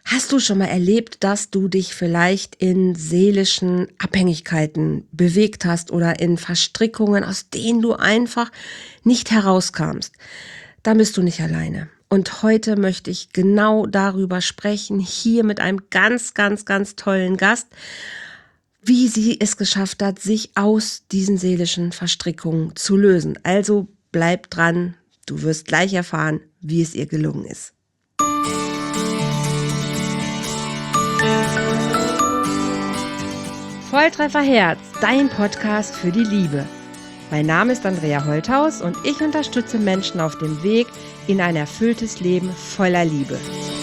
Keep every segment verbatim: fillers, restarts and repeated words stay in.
Hast du schon mal erlebt, dass du dich vielleicht in seelischen Abhängigkeiten bewegt hast oder in Verstrickungen, aus denen du einfach nicht herauskamst? Dann bist du nicht alleine. Und heute möchte ich genau darüber sprechen, hier mit einem ganz, ganz, ganz tollen Gast, wie sie es geschafft hat, sich aus diesen seelischen Verstrickungen zu lösen. Also bleib dran, du wirst gleich erfahren, wie es ihr gelungen ist. Volltreffer Herz, dein Podcast für die Liebe. Mein Name ist Andrea Holthaus und ich unterstütze Menschen auf dem Weg in ein erfülltes Leben voller Liebe.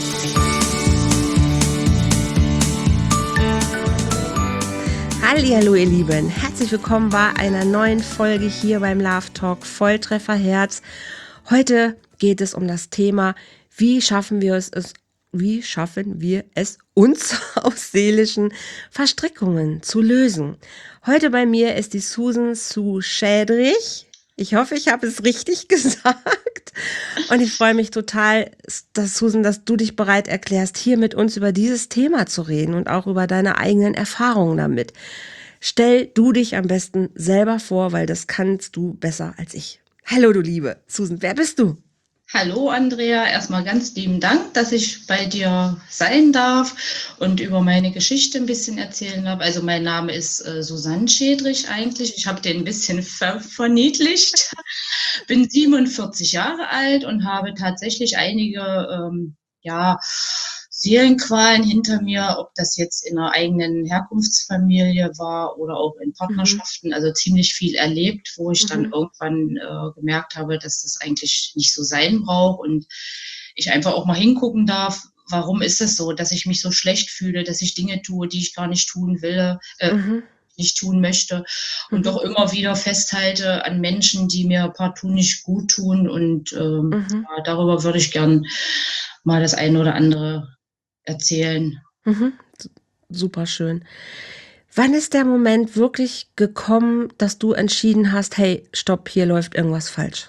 Hallihallo ihr Lieben, herzlich willkommen bei einer neuen Folge hier beim Love Talk Volltreffer Herz. Heute geht es um das Thema, wie schaffen wir es, es Wie schaffen wir es, uns aus seelischen Verstrickungen zu lösen? Heute bei mir ist die Susan Sue Schädrich. Ich hoffe, ich habe es richtig gesagt. Und ich freue mich total, dass, Susan, dass du dich bereit erklärst, hier mit uns über dieses Thema zu reden und auch über deine eigenen Erfahrungen damit. Stell du dich am besten selber vor, weil das kannst du besser als ich. Hallo, du Liebe. Susan, wer bist du? Hallo Andrea, erstmal ganz lieben Dank, dass ich bei dir sein darf und über meine Geschichte ein bisschen erzählen darf. Also mein Name ist äh, Susanne Schädrich eigentlich. Ich habe den ein bisschen ver verniedlicht. Bin siebenundvierzig Jahre alt und habe tatsächlich einige ähm, ja, Seelenqualen hinter mir, ob das jetzt in einer eigenen Herkunftsfamilie war oder auch in Partnerschaften, mhm. also ziemlich viel erlebt, wo ich mhm. dann irgendwann äh, gemerkt habe, dass das eigentlich nicht so sein braucht und ich einfach auch mal hingucken darf, warum ist es so, dass ich mich so schlecht fühle, dass ich Dinge tue, die ich gar nicht tun will, äh, mhm. nicht tun möchte und mhm. doch immer wieder festhalte an Menschen, die mir partout nicht gut tun und ähm, mhm. ja, darüber würde ich gern mal das eine oder andere erzählen. Mhm. Super schön. Wann ist der Moment wirklich gekommen, dass du entschieden hast, hey, stopp, hier läuft irgendwas falsch?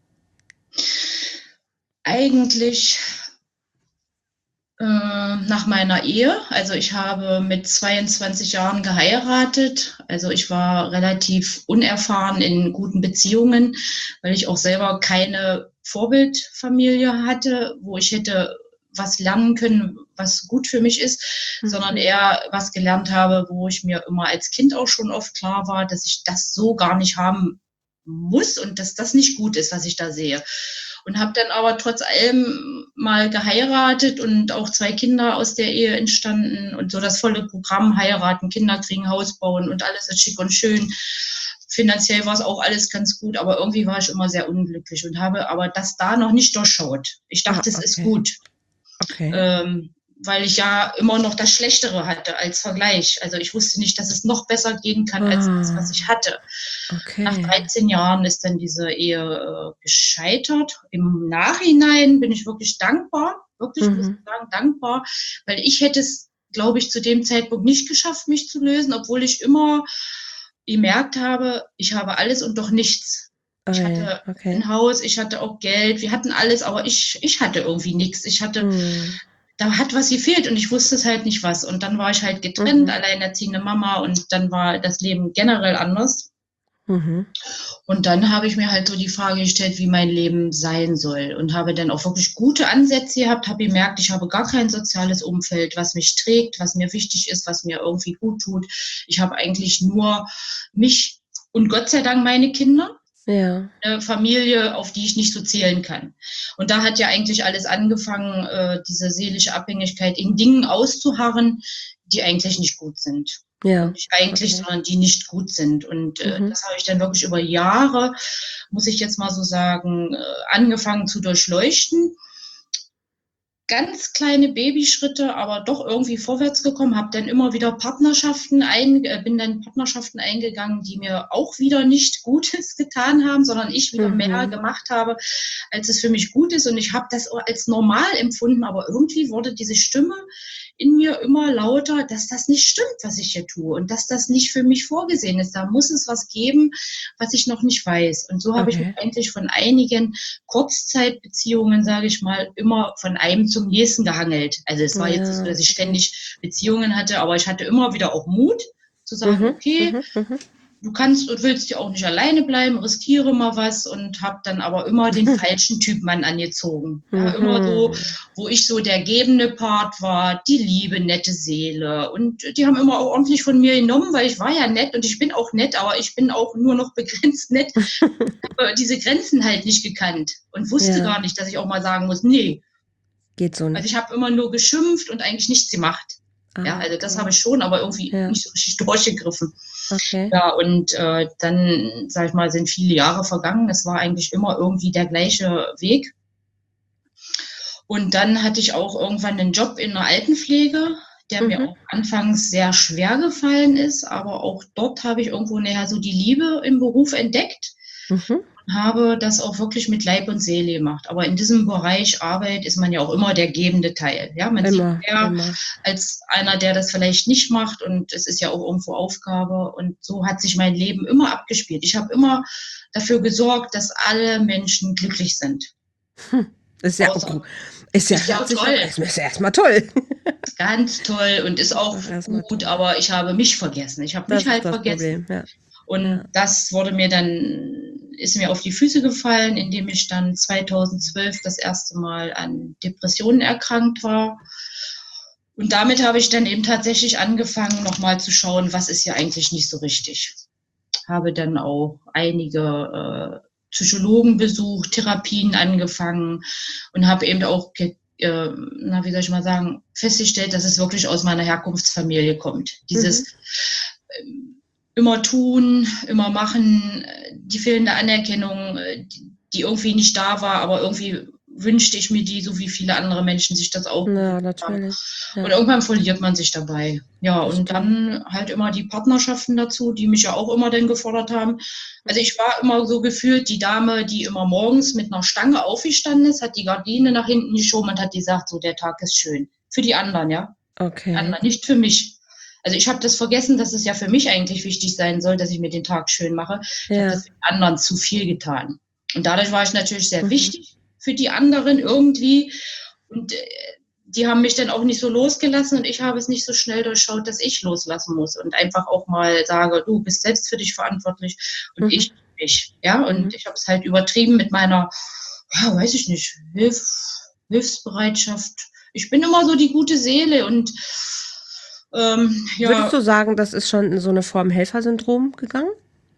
Eigentlich äh, nach meiner Ehe. Also ich habe mit zweiundzwanzig Jahren geheiratet. Also ich war relativ unerfahren in guten Beziehungen, weil ich auch selber keine Vorbildfamilie hatte, wo ich hätte was lernen können, was gut für mich ist, mhm. sondern eher was gelernt habe, wo ich mir immer als Kind auch schon oft klar war, dass ich das so gar nicht haben muss und dass das nicht gut ist, was ich da sehe. Und habe dann aber trotz allem mal geheiratet und auch zwei Kinder aus der Ehe entstanden und so das volle Programm, heiraten, Kinder kriegen, Haus bauen und alles ist schick und schön. Finanziell war es auch alles ganz gut, aber irgendwie war ich immer sehr unglücklich und habe aber das da noch nicht durchschaut. Ich dachte, ah, okay. es ist gut. Okay. Ähm, weil ich ja immer noch das Schlechtere hatte als Vergleich. Also ich wusste nicht, dass es noch besser gehen kann ah, als das, was ich hatte. Okay. Nach dreizehn Jahren ist dann diese Ehe äh, gescheitert. Im Nachhinein bin ich wirklich dankbar, wirklich mhm. muss ich sagen, dankbar, weil ich hätte es, glaube ich, zu dem Zeitpunkt nicht geschafft, mich zu lösen, obwohl ich immer gemerkt habe, ich habe alles und doch nichts. Ich hatte okay. ein Haus, ich hatte auch Geld, wir hatten alles, aber ich, ich hatte irgendwie nichts. Ich hatte, hm. da hat was gefehlt und ich wusste es halt nicht was. Und dann war ich halt getrennt, mhm. alleinerziehende Mama und dann war das Leben generell anders. Mhm. Und dann habe ich mir halt so die Frage gestellt, wie mein Leben sein soll und habe dann auch wirklich gute Ansätze gehabt, habe gemerkt, ich habe gar kein soziales Umfeld, was mich trägt, was mir wichtig ist, was mir irgendwie gut tut. Ich habe eigentlich nur mich und Gott sei Dank meine Kinder. Ja. Eine Familie, auf die ich nicht so zählen kann. Und da hat ja eigentlich alles angefangen, äh, diese seelische Abhängigkeit in Dingen auszuharren, die eigentlich nicht gut sind. Ja. Nicht eigentlich, okay. sondern die nicht gut sind. Und äh, mhm. das habe ich dann wirklich über Jahre, muss ich jetzt mal so sagen, äh, angefangen zu durchleuchten. Ganz kleine Babyschritte, aber doch irgendwie vorwärts gekommen, habe dann immer wieder Partnerschaften ein, äh, bin dann Partnerschaften eingegangen, die mir auch wieder nicht Gutes getan haben, sondern ich wieder mhm. mehr gemacht habe, als es für mich gut ist. Und ich habe das als normal empfunden, aber irgendwie wurde diese Stimme in mir immer lauter, dass das nicht stimmt, was ich hier tue und dass das nicht für mich vorgesehen ist. Da muss es was geben, was ich noch nicht weiß. Und so habe okay. ich mich eigentlich von einigen Kurzzeitbeziehungen, sage ich mal, immer von einem zum nächsten gehangelt. Also es war Ja, jetzt nicht so, dass ich okay. ständig Beziehungen hatte, aber ich hatte immer wieder auch Mut zu sagen, Mhm, okay, mhm, mhm. du kannst und willst ja auch nicht alleine bleiben, riskiere mal was und habe dann aber immer den falschen Typ Mann angezogen. Ja, immer so, Mhm. wo ich so der gebende Part war, die liebe, nette Seele. Und die haben immer auch ordentlich von mir genommen, weil ich war ja nett und ich bin auch nett, aber ich bin auch nur noch begrenzt nett. Aber diese Grenzen halt nicht gekannt und wusste Ja. gar nicht, dass ich auch mal sagen muss, nee. Geht so Also nicht. ich habe immer nur geschimpft und eigentlich nichts gemacht. Ah, Ja, also das okay. habe ich schon, aber irgendwie Ja. nicht so richtig durchgegriffen. Okay. Ja, und äh, dann, sag ich mal, sind viele Jahre vergangen. Es war eigentlich immer irgendwie der gleiche Weg. Und dann hatte ich auch irgendwann einen Job in der Altenpflege, der Mhm. mir auch anfangs sehr schwer gefallen ist. Aber auch dort habe ich irgendwo näher so die Liebe im Beruf entdeckt. Mhm. Habe das auch wirklich mit Leib und Seele gemacht. Aber in diesem Bereich Arbeit ist man ja auch immer der gebende Teil. Ja, man Immer, sieht eher immer. als einer, der das vielleicht nicht macht und es ist ja auch irgendwo Aufgabe. Und so hat sich mein Leben immer abgespielt. Ich habe immer dafür gesorgt, dass alle Menschen glücklich sind. Hm. Ist ja, Außer, ist ja, ist ja hört sich toll. doch, ist, ist ja erstmal toll. Ganz toll und ist auch erstmal gut, toll. aber ich habe mich vergessen. Ich habe Das mich halt ist das vergessen. Problem, ja. Und Ja. das wurde mir dann, ist mir auf die Füße gefallen, indem ich dann zweitausendzwölf das erste Mal an Depressionen erkrankt war. Und damit habe ich dann eben tatsächlich angefangen, nochmal zu schauen, was ist hier eigentlich nicht so richtig. Habe dann auch einige äh, Psychologen besucht, Therapien angefangen und habe eben auch, äh, na, wie soll ich mal sagen, festgestellt, dass es wirklich aus meiner Herkunftsfamilie kommt. Dieses Mhm. äh, immer tun, immer machen, die fehlende Anerkennung, die, die irgendwie nicht da war, aber irgendwie wünschte ich mir die, so wie viele andere Menschen sich das auch Ja, gewünscht haben. natürlich. Ja. Und irgendwann verliert man sich dabei. Ja, Das und stimmt. dann halt immer die Partnerschaften dazu, die mich ja auch immer dann gefordert haben. Also ich war immer so gefühlt die Dame, die immer morgens mit einer Stange aufgestanden ist, hat die Gardine nach hinten geschoben und hat gesagt, so, der Tag ist schön. Für die anderen, ja. Okay. Die anderen, nicht für mich. Also ich habe das vergessen, dass es ja für mich eigentlich wichtig sein soll, dass ich mir den Tag schön mache. Ich Ja. habe das für die anderen zu viel getan. Und dadurch war ich natürlich sehr Mhm. wichtig für die anderen irgendwie. Und äh, die haben mich dann auch nicht so losgelassen und ich habe es nicht so schnell durchschaut, dass ich loslassen muss und einfach auch mal sage, du bist selbst für dich verantwortlich und Mhm. ich nicht. Ja, und Mhm. ich habe es halt übertrieben mit meiner, ja, weiß ich nicht, Hilf, Hilfsbereitschaft. Ich bin immer so die gute Seele und ähm, ja. Würdest du sagen, das ist schon in so eine Form Helfersyndrom gegangen?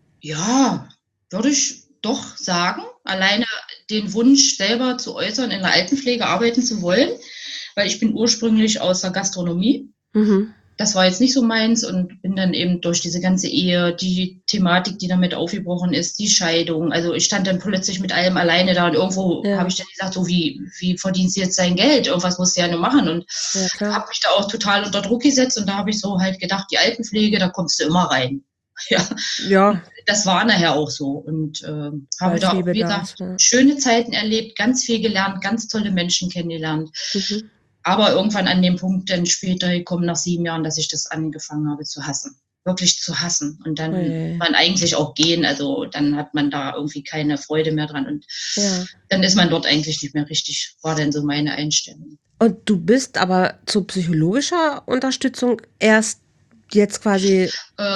Ja, würde ich doch sagen. Alleine den Wunsch selber zu äußern, in der Altenpflege arbeiten zu wollen, weil ich bin ursprünglich aus der Gastronomie. Mhm. Das war jetzt nicht so meins und bin dann eben durch diese ganze Ehe, die Thematik, die damit aufgebrochen ist, die Scheidung. Also ich stand dann plötzlich mit allem alleine da und irgendwo Ja. habe ich dann gesagt, so wie, wie verdienst du jetzt dein Geld? Irgendwas musst du ja nur machen. Und Ja, klar. habe mich da auch total unter Druck gesetzt und da habe ich so halt gedacht, die Altenpflege, da kommst du immer rein. Ja. Ja. Das war nachher auch so und äh, habe Weil da viel auch, wie Bedarf, gesagt, ja. schöne Zeiten erlebt, ganz viel gelernt, ganz tolle Menschen kennengelernt. Mhm. Aber irgendwann an dem Punkt dann später gekommen, nach sieben Jahren, dass ich das angefangen habe zu hassen. Wirklich zu hassen. Und dann Ui. man eigentlich auch gehen. Also dann hat man da irgendwie keine Freude mehr dran. Und Ja. dann ist man dort eigentlich nicht mehr richtig, war dann so meine Einstellung. Und du bist aber zu psychologischer Unterstützung erst jetzt quasi.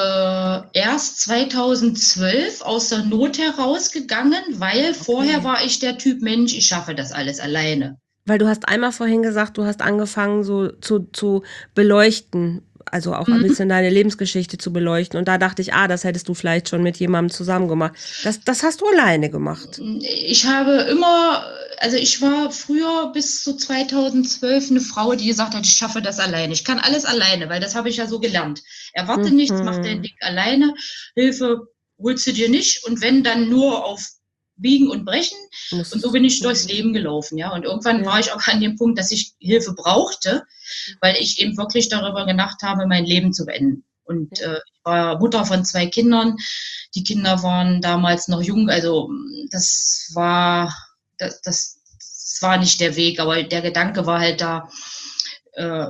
Äh, erst zweitausendzwölf aus der Not herausgegangen, weil vorher war ich der Typ Mensch, ich schaffe das alles alleine. Weil du hast einmal vorhin gesagt, du hast angefangen so zu, zu beleuchten, also auch ein Mhm. bisschen deine Lebensgeschichte zu beleuchten. Und da dachte ich, ah, das hättest du vielleicht schon mit jemandem zusammen gemacht. Das, das hast du alleine gemacht. Ich habe immer, also ich war früher bis zu zweitausendzwölf eine Frau, die gesagt hat, ich schaffe das alleine. Ich kann alles alleine, weil das habe ich ja so gelernt. Erwarte Mhm. nichts, mach dein Ding alleine. Hilfe holst du dir nicht und wenn, dann nur auf Biegen und Brechen. Muss- Und so bin ich durchs Leben gelaufen, ja. Und irgendwann Ja. war ich auch an dem Punkt, dass ich Hilfe brauchte, weil ich eben wirklich darüber gedacht habe, mein Leben zu beenden. Und äh, ich war Mutter von zwei Kindern. Die Kinder waren damals noch jung, also das war, das, das, das war nicht der Weg, aber der Gedanke war halt da, äh,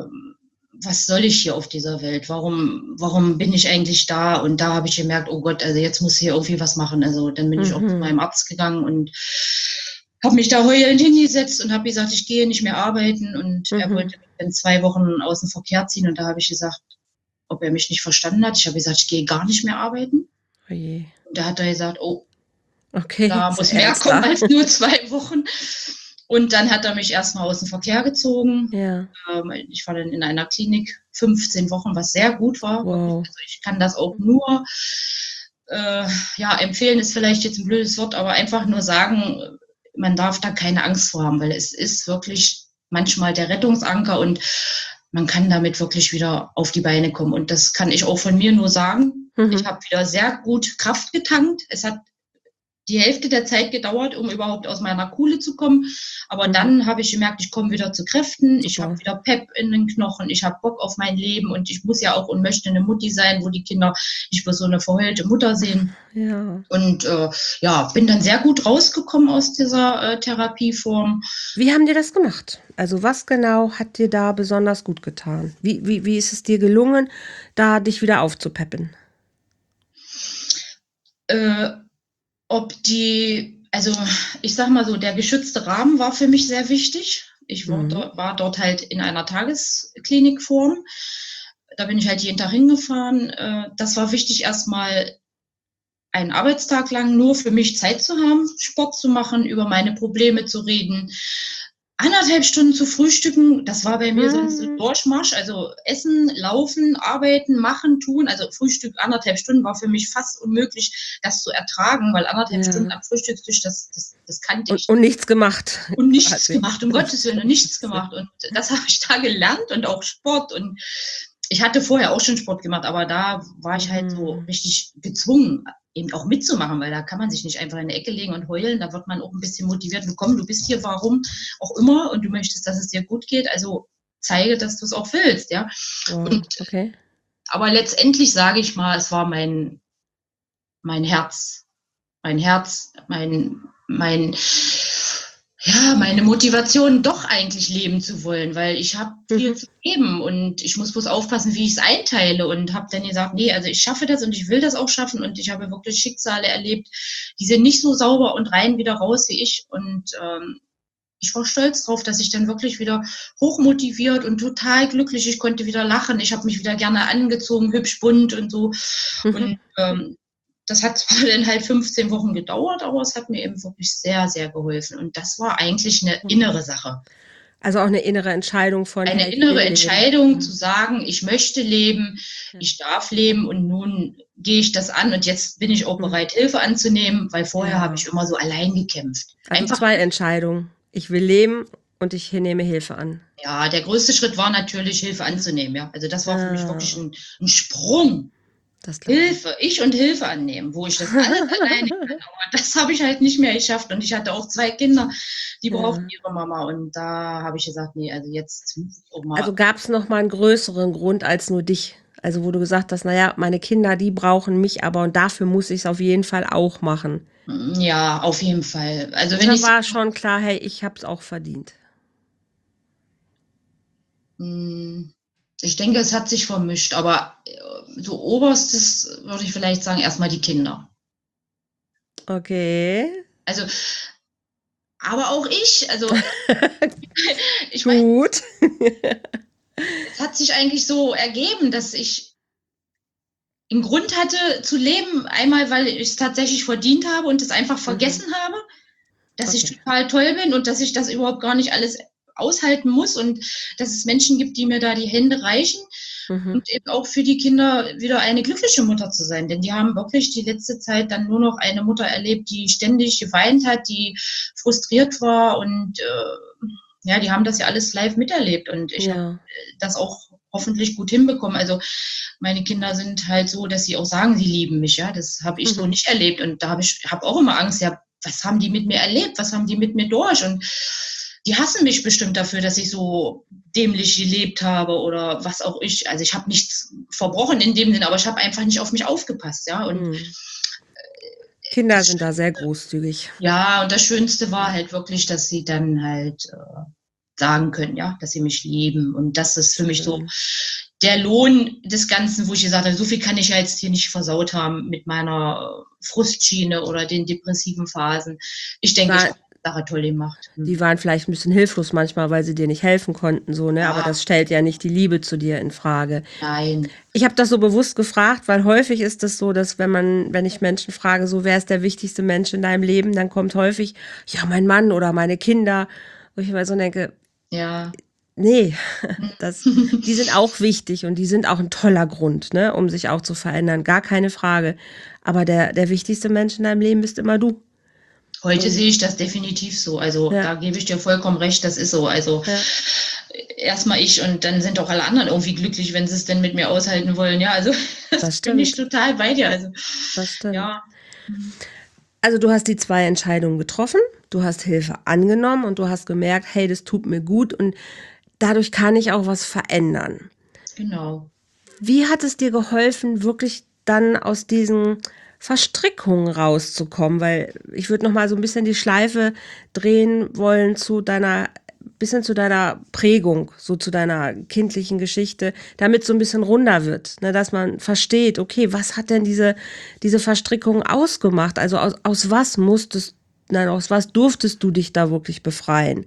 was soll ich hier auf dieser Welt? Warum, warum bin ich eigentlich da? Und da habe ich gemerkt, oh Gott, also jetzt muss hier irgendwie was machen. Also dann bin ich auch zu Mhm. meinem Arzt gegangen und habe mich da heulend hingesetzt und habe gesagt, ich gehe nicht mehr arbeiten und mhm. er wollte mich in zwei Wochen aus dem Verkehr ziehen und da habe ich gesagt, ob er mich nicht verstanden hat. Ich habe gesagt, ich gehe gar nicht mehr arbeiten. Oh je. Und da hat er gesagt, oh, okay, da muss mehr kommen als nur zwei Wochen. Und dann hat er mich erstmal aus dem Verkehr gezogen. Ja. Ähm, ich war dann in einer Klinik fünfzehn Wochen, was sehr gut war. Wow. Also ich kann das auch nur, äh, ja, empfehlen ist vielleicht jetzt ein blödes Wort, aber einfach nur sagen, man darf da keine Angst vor haben, weil es ist wirklich manchmal der Rettungsanker und man kann damit wirklich wieder auf die Beine kommen. Und das kann ich auch von mir nur sagen. Mhm. Ich habe wieder sehr gut Kraft getankt. Es hat die Hälfte der Zeit gedauert, um überhaupt aus meiner Kuhle zu kommen. Aber mhm. dann habe ich gemerkt, ich komme wieder zu Kräften. Super. Ich habe wieder Pep in den Knochen. Ich habe Bock auf mein Leben. Und ich muss ja auch und möchte eine Mutti sein, wo die Kinder nicht mehr so eine verheulte Mutter sehen. Ja. Und äh, ja, bin dann sehr gut rausgekommen aus dieser äh, Therapieform. Wie haben die das gemacht? Also was genau hat dir da besonders gut getan? Wie, wie, wie ist es dir gelungen, da dich wieder aufzupeppen? Äh, ob die, also ich sag mal so, der geschützte Rahmen war für mich sehr wichtig. Ich war, mhm. dort, war dort halt in einer Tagesklinikform. Da bin ich halt jeden Tag hingefahren. Äh, das war wichtig, erstmal einen Arbeitstag lang nur für mich Zeit zu haben, Sport zu machen, über meine Probleme zu reden. Anderthalb Stunden zu frühstücken, das war bei mir mhm. sonst ein Durchmarsch. Also Essen, Laufen, Arbeiten, Machen, Tun. Also Frühstück anderthalb Stunden war für mich fast unmöglich, das zu ertragen, weil anderthalb ja. Stunden am Frühstückstisch, das, das, das kannte ich. Und, und nichts gemacht. Und nichts gemacht, um Gottes Willen, und nichts gemacht. Und das habe ich da gelernt und auch Sport. Und ich hatte vorher auch schon Sport gemacht, aber da war ich halt so richtig gezwungen, eben auch mitzumachen, weil da kann man sich nicht einfach in die Ecke legen und heulen, da wird man auch ein bisschen motiviert, du komm, du bist hier, warum auch immer und du möchtest, dass es dir gut geht, also zeige, dass du es auch willst, ja. Oh, und, okay. Aber letztendlich sage ich mal, es war mein, mein Herz, mein Herz, mein, mein, ja, meine Motivation, doch eigentlich leben zu wollen, weil ich habe viel mhm. zu geben und ich muss bloß aufpassen, wie ich es einteile und habe dann gesagt, nee, also ich schaffe das und ich will das auch schaffen und ich habe wirklich Schicksale erlebt, die sind nicht so sauber und rein wieder raus wie ich und ähm, ich war stolz drauf, dass ich dann wirklich wieder hochmotiviert und total glücklich, ich konnte wieder lachen, ich habe mich wieder gerne angezogen, hübsch bunt und so mhm. und ähm, das hat zwar dann halt fünfzehn Wochen gedauert, aber es hat mir eben wirklich sehr, sehr geholfen. Und das war eigentlich eine innere Sache. Also auch eine innere Entscheidung von... Eine hey, innere Entscheidung leben. Zu sagen, ich möchte leben, ja. ich darf leben und nun gehe ich das an und jetzt bin ich auch bereit, Hilfe anzunehmen, weil vorher ja. habe ich immer so allein gekämpft. Also Einfach zwei Entscheidungen. Ich will leben und ich nehme Hilfe an. Ja, der größte Schritt war natürlich, Hilfe anzunehmen. Ja, also das war für ah. mich wirklich ein, ein Sprung. Das Hilfe, ich und Hilfe annehmen, wo ich das alles alleine kann. Aber das habe ich halt nicht mehr geschafft. Und ich hatte auch zwei Kinder, die ja. brauchten ihre Mama. Und da habe ich gesagt, nee, also jetzt muss ich auch mal. Also gab es noch mal einen größeren Grund als nur dich? Also wo du gesagt hast, naja, meine Kinder, die brauchen mich aber und dafür muss ich es auf jeden Fall auch machen. Ja, auf jeden Fall. Also wenn da ich war schon klar, hey, ich habe es auch verdient. Ich denke, es hat sich vermischt, aber so oberstes würde ich vielleicht sagen, erstmal die Kinder. Okay. Also, aber auch ich, also ich Gut. Mein, es hat sich eigentlich so ergeben, dass ich einen Grund hatte zu leben, einmal, weil ich es tatsächlich verdient habe und es einfach vergessen mhm. habe, dass okay. ich total toll bin und dass ich das überhaupt gar nicht alles aushalten muss und dass es Menschen gibt, die mir da die Hände reichen mhm. und eben auch für die Kinder wieder eine glückliche Mutter zu sein, denn die haben wirklich die letzte Zeit dann nur noch eine Mutter erlebt, die ständig geweint hat, die frustriert war und äh, ja, die haben das ja alles live miterlebt und ich ja. habe das auch hoffentlich gut hinbekommen. Also meine Kinder sind halt so, dass sie auch sagen, sie lieben mich, ja, das habe ich mhm. so nicht erlebt und da habe ich habe auch immer Angst, ja, was haben die mit mir erlebt, was haben die mit mir durch und die hassen mich bestimmt dafür, dass ich so dämlich gelebt habe oder was auch ich. Also ich habe nichts verbrochen in dem Sinne, aber ich habe einfach nicht auf mich aufgepasst, ja. Und mhm. Kinder sind da sehr großzügig. Ja, und das Schönste war halt wirklich, dass sie dann halt äh, sagen können, ja, dass sie mich lieben. Und das ist für mich so der Lohn des Ganzen, wo ich gesagt habe, so viel kann ich ja jetzt hier nicht versaut haben mit meiner Frustschiene oder den depressiven Phasen. Ich denke, Sa- ich Sache toll gemacht. Die waren vielleicht ein bisschen hilflos manchmal, weil sie dir nicht helfen konnten, so, ne? Ja. Aber das stellt ja nicht die Liebe zu dir in Frage. Nein. Ich habe das so bewusst gefragt, weil häufig ist es so, dass wenn man, wenn ich Menschen frage, so, wer ist der wichtigste Mensch in deinem Leben, dann kommt häufig, ja, mein Mann oder meine Kinder. Wo ich immer so denke, Ja. nee, das, die sind auch wichtig und die sind auch ein toller Grund, ne, um sich auch zu verändern, gar keine Frage. Aber der, der wichtigste Mensch in deinem Leben bist immer du. Heute Und- sehe ich das definitiv so. Also Ja. da gebe ich dir vollkommen recht, das ist so. Also Ja. erstmal ich und dann sind auch alle anderen irgendwie glücklich, wenn sie es denn mit mir aushalten wollen. Ja, also das, Das bin ich stimmt. total bei dir. Also Das stimmt. ja, Also du hast die zwei Entscheidungen getroffen, du hast Hilfe angenommen und du hast gemerkt, hey, das tut mir gut und dadurch kann ich auch was verändern. genau. Wie hat es dir geholfen, wirklich dann aus diesen Verstrickungen rauszukommen? Weil ich würde noch mal so ein bisschen die Schleife drehen wollen zu deiner, bisschen zu deiner Prägung, so zu deiner kindlichen Geschichte, damit so ein bisschen runder wird, ne, dass man versteht, okay, was hat denn diese, diese Verstrickung ausgemacht? Also aus, aus was musstest, nein, aus was durftest du dich da wirklich befreien?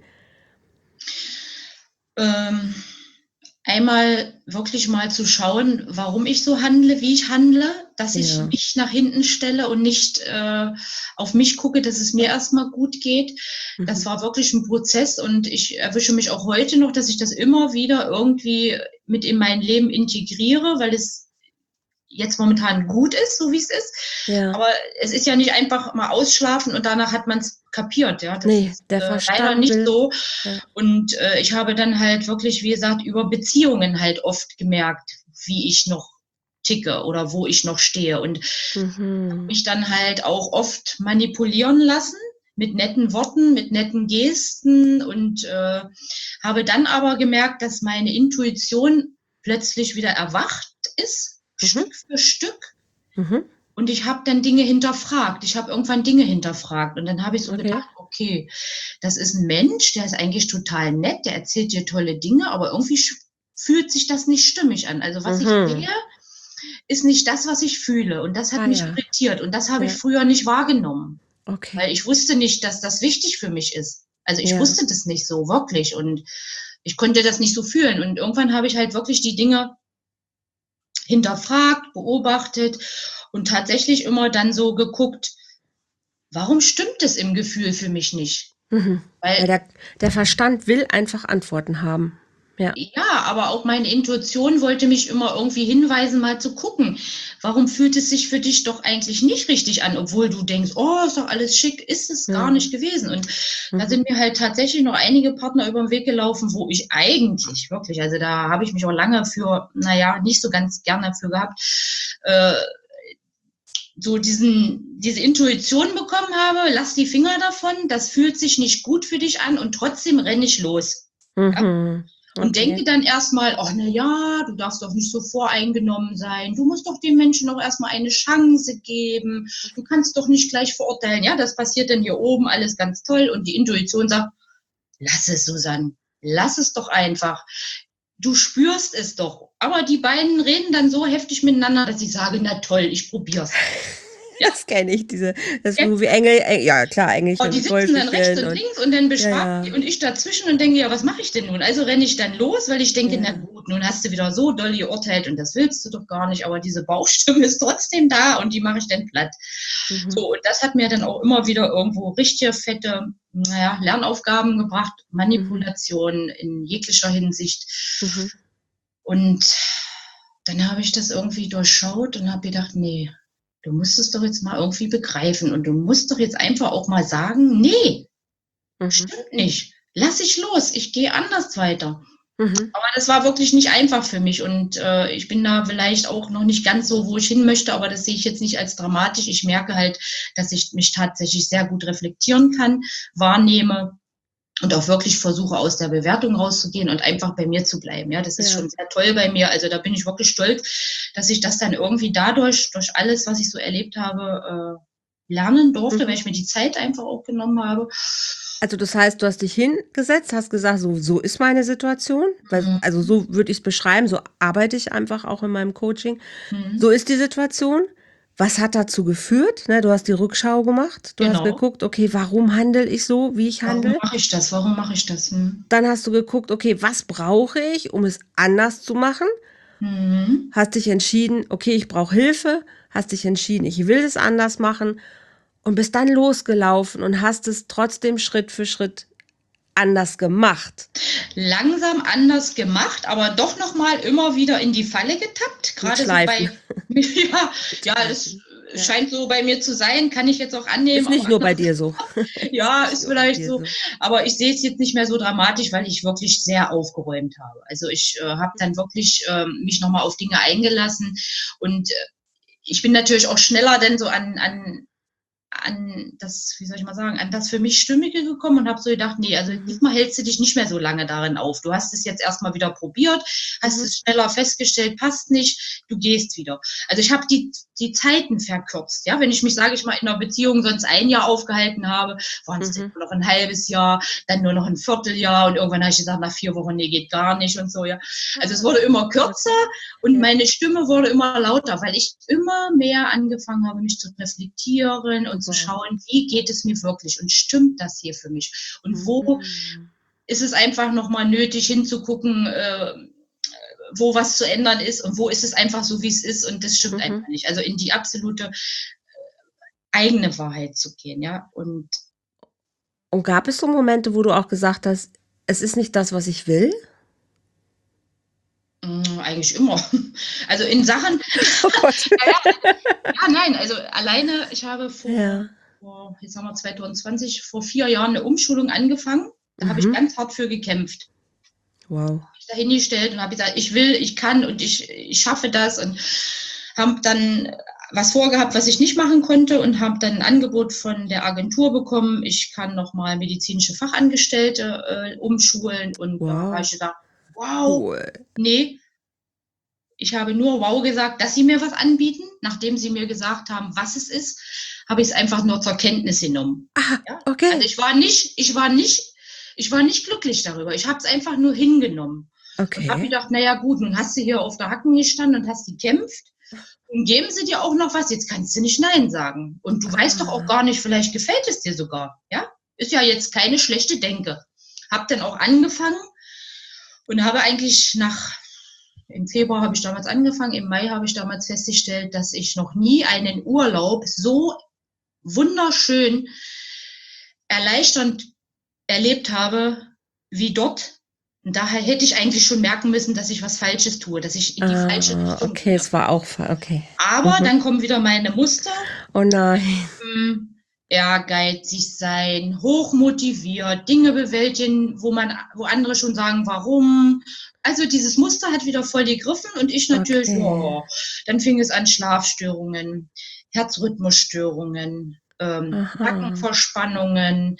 Ähm, einmal wirklich mal zu schauen, warum ich so handle, wie ich handle, dass ich Ja. mich nach hinten stelle und nicht äh, auf mich gucke, dass es mir erstmal gut geht. Das Mhm. war wirklich ein Prozess und ich erwische mich auch heute noch, dass ich das immer wieder irgendwie mit in mein Leben integriere, weil es jetzt momentan gut ist, so wie es ist. Ja. Aber es ist ja nicht einfach mal ausschlafen und danach hat man es kapiert. Ja, das Nee, ist der äh, Verstand leider nicht will- so. Ja. Und äh, ich habe dann halt wirklich, wie gesagt, über Beziehungen halt oft gemerkt, wie ich noch ticke oder wo ich noch stehe. Und Mhm. mich dann halt auch oft manipulieren lassen mit netten Worten, mit netten Gesten und äh, habe dann aber gemerkt, dass meine Intuition plötzlich wieder erwacht ist, Mhm. Stück für Stück. Mhm. Und ich habe dann Dinge hinterfragt. Ich habe irgendwann Dinge hinterfragt. Und dann habe ich so Okay. gedacht, okay, das ist ein Mensch, der ist eigentlich total nett, der erzählt dir tolle Dinge, aber irgendwie sch- fühlt sich das nicht stimmig an. Also was Mhm. ich sehe, ist nicht das, was ich fühle. Und das hat Ah, mich ja. irritiert. Und das habe Ja. ich früher nicht wahrgenommen. Okay. Weil ich wusste nicht, dass das wichtig für mich ist. Also ich Ja. wusste das nicht so, wirklich. Und ich konnte das nicht so fühlen. Und irgendwann habe ich halt wirklich die Dinge hinterfragt, beobachtet und tatsächlich immer dann so geguckt, warum stimmt es im Gefühl für mich nicht? Mhm. Weil Weil der, der Verstand will einfach Antworten haben. Ja. ja, aber auch meine Intuition wollte mich immer irgendwie hinweisen, mal zu gucken, warum fühlt es sich für dich doch eigentlich nicht richtig an, obwohl du denkst, oh, ist doch alles schick, ist es gar Ja. nicht gewesen. Und da Mhm. sind mir halt tatsächlich noch einige Partner über den Weg gelaufen, wo ich eigentlich wirklich, also da habe ich mich auch lange für, naja, nicht so ganz gerne für gehabt, äh, so diesen, diese Intuition bekommen habe, lass die Finger davon, das fühlt sich nicht gut für dich an und trotzdem renne ich los. Mhm. Und Okay. denke dann erstmal, ach na ja, du darfst doch nicht so voreingenommen sein. Du musst doch den Menschen auch erstmal eine Chance geben. Du kannst doch nicht gleich verurteilen. Ja, das passiert dann hier oben, alles ganz toll. Und die Intuition sagt, lass es, Susanne, lass es doch einfach. Du spürst es doch. Aber die beiden reden dann so heftig miteinander, dass ich sage, na toll, ich probier's. Ja. Das kenne ich, diese, das ist Ja. so wie Engel, Eng- ja klar, Engelchen Oh, die und sitzen dann rechts Teufelchen und und links und dann beschwagen Ja, ja. die und ich dazwischen und denke, ja, was mache ich denn nun? Also renne ich dann los, weil ich denke, Ja. na gut, nun hast du wieder so doll geurteilt und das willst du doch gar nicht, aber diese Bauchstimme ist trotzdem da und die mache ich dann platt. Mhm. So, und das hat mir dann auch immer wieder irgendwo richtige fette, naja, Lernaufgaben gebracht, Manipulation in jeglicher Hinsicht. Mhm. Und dann habe ich das irgendwie durchschaut und habe gedacht, nee, du musst es doch jetzt mal irgendwie begreifen und du musst doch jetzt einfach auch mal sagen, nee, Mhm. stimmt nicht. Lass ich los, ich gehe anders weiter. Mhm. Aber das war wirklich nicht einfach für mich und äh, ich bin da vielleicht auch noch nicht ganz so, wo ich hin möchte, aber das sehe ich jetzt nicht als dramatisch. Ich merke halt, dass ich mich tatsächlich sehr gut reflektieren kann, wahrnehme und auch wirklich versuche, aus der Bewertung rauszugehen und einfach bei mir zu bleiben. Ja, das ist Ja. schon sehr toll bei mir. Also da bin ich wirklich stolz, dass ich das dann irgendwie dadurch, durch alles, was ich so erlebt habe, äh, lernen durfte, Mhm. weil ich mir die Zeit einfach auch genommen habe. Also das heißt, du hast dich hingesetzt, hast gesagt, so, so ist meine Situation. Weil, Mhm. also so würde ich es beschreiben, so arbeite ich einfach auch in meinem Coaching. Mhm. So ist die Situation. was hat dazu geführt? Ne, du hast die Rückschau gemacht. Du hast Genau. geguckt, okay, warum handle ich so, wie ich Warum handle? mache ich das? Warum mache ich das? Hm. Dann hast du geguckt, okay, was brauche ich, um es anders zu machen? Mhm. Hast dich entschieden, okay, ich brauche Hilfe. Hast dich entschieden, ich will es anders machen. Und bist dann losgelaufen und hast es trotzdem Schritt für Schritt anders gemacht. Langsam anders gemacht, aber doch noch mal immer wieder in die Falle getappt. Mit Gerade so Schleifen. bei, ja, Mit ja, das ja. scheint so bei mir zu sein, kann ich jetzt auch annehmen. Ist nicht Aber nur bei dir so. ja, ist, ist ist vielleicht so. so. Aber ich sehe es jetzt nicht mehr so dramatisch, weil ich wirklich sehr aufgeräumt habe. Also ich äh, habe dann wirklich äh, mich noch mal auf Dinge eingelassen und äh, ich bin natürlich auch schneller denn so an, an an das, wie soll ich mal sagen, an das für mich Stimmige gekommen und habe so gedacht, nee, also Mhm. diesmal hältst du dich nicht mehr so lange darin auf. Du hast es jetzt erstmal wieder probiert, hast Mhm. es schneller festgestellt, passt nicht, du gehst wieder. Also ich habe die, die Zeiten verkürzt. Ja, wenn ich mich, sage ich mal, in einer Beziehung sonst ein Jahr aufgehalten habe, waren es Mhm. noch ein halbes Jahr, dann nur noch ein Vierteljahr und irgendwann habe ich gesagt, nach vier Wochen, nee, geht gar nicht und so, ja. Also es wurde immer kürzer und meine Stimme wurde immer lauter, weil ich immer mehr angefangen habe, mich zu reflektieren und zu schauen, wie geht es mir wirklich und stimmt das hier für mich? Und wo Mhm. ist es einfach nochmal nötig hinzugucken, äh, wo was zu ändern ist und wo ist es einfach so, wie es ist und das stimmt Mhm. einfach nicht. Also in die absolute eigene Wahrheit zu gehen, ja. Und, und gab es so Momente, wo du auch gesagt hast, es ist nicht das, was ich will? mh, eigentlich immer. Also in Sachen, Oh Gott. ja, ja, nein, also alleine, ich habe vor, Ja. vor, jetzt haben wir zwanzig zwanzig, vor vier Jahren eine Umschulung angefangen. Da habe ich Mhm. ganz hart für gekämpft. Wow. Habe ich dahingestellt und habe gesagt, ich will, ich kann und ich, ich schaffe das und habe dann was vorgehabt, was ich nicht machen konnte und habe dann ein Angebot von der Agentur bekommen. Ich kann nochmal medizinische Fachangestellte äh, umschulen und da Wow. habe ich gesagt, wow, Cool. nee, ich habe nur wow gesagt, dass sie mir was anbieten. Nachdem sie mir gesagt haben, was es ist, habe ich es einfach nur zur Kenntnis genommen. Ah, Ja? okay. Also ich war nicht, ich war nicht, ich war nicht glücklich darüber. Ich habe es einfach nur hingenommen und habe Okay. gedacht, naja gut, nun hast du hier auf der Hacken gestanden und hast gekämpft. Und geben sie dir auch noch was, jetzt kannst du nicht Nein sagen. Und du weißt doch auch Ah. gar nicht, vielleicht gefällt es dir sogar. Ja? Ist ja jetzt keine schlechte Denke. Hab dann auch angefangen und habe eigentlich nach im Februar habe ich damals angefangen, im Mai habe ich damals festgestellt, dass ich noch nie einen Urlaub so wunderschön erleichternd erlebt habe wie dort. Und daher hätte ich eigentlich schon merken müssen, dass ich was Falsches tue, dass ich in die falsche Ah, Richtung okay, gehe. es war auch, okay. Aber Mhm. dann kommen wieder meine Muster. Oh nein. Hm, ehrgeizig sein, hochmotiviert, Dinge bewältigen, wo man, wo andere schon sagen, warum. Also dieses Muster hat wieder voll gegriffen und ich natürlich, Okay. ja, dann fing es an Schlafstörungen, Herzrhythmusstörungen, ähm, Aha. Nackenverspannungen,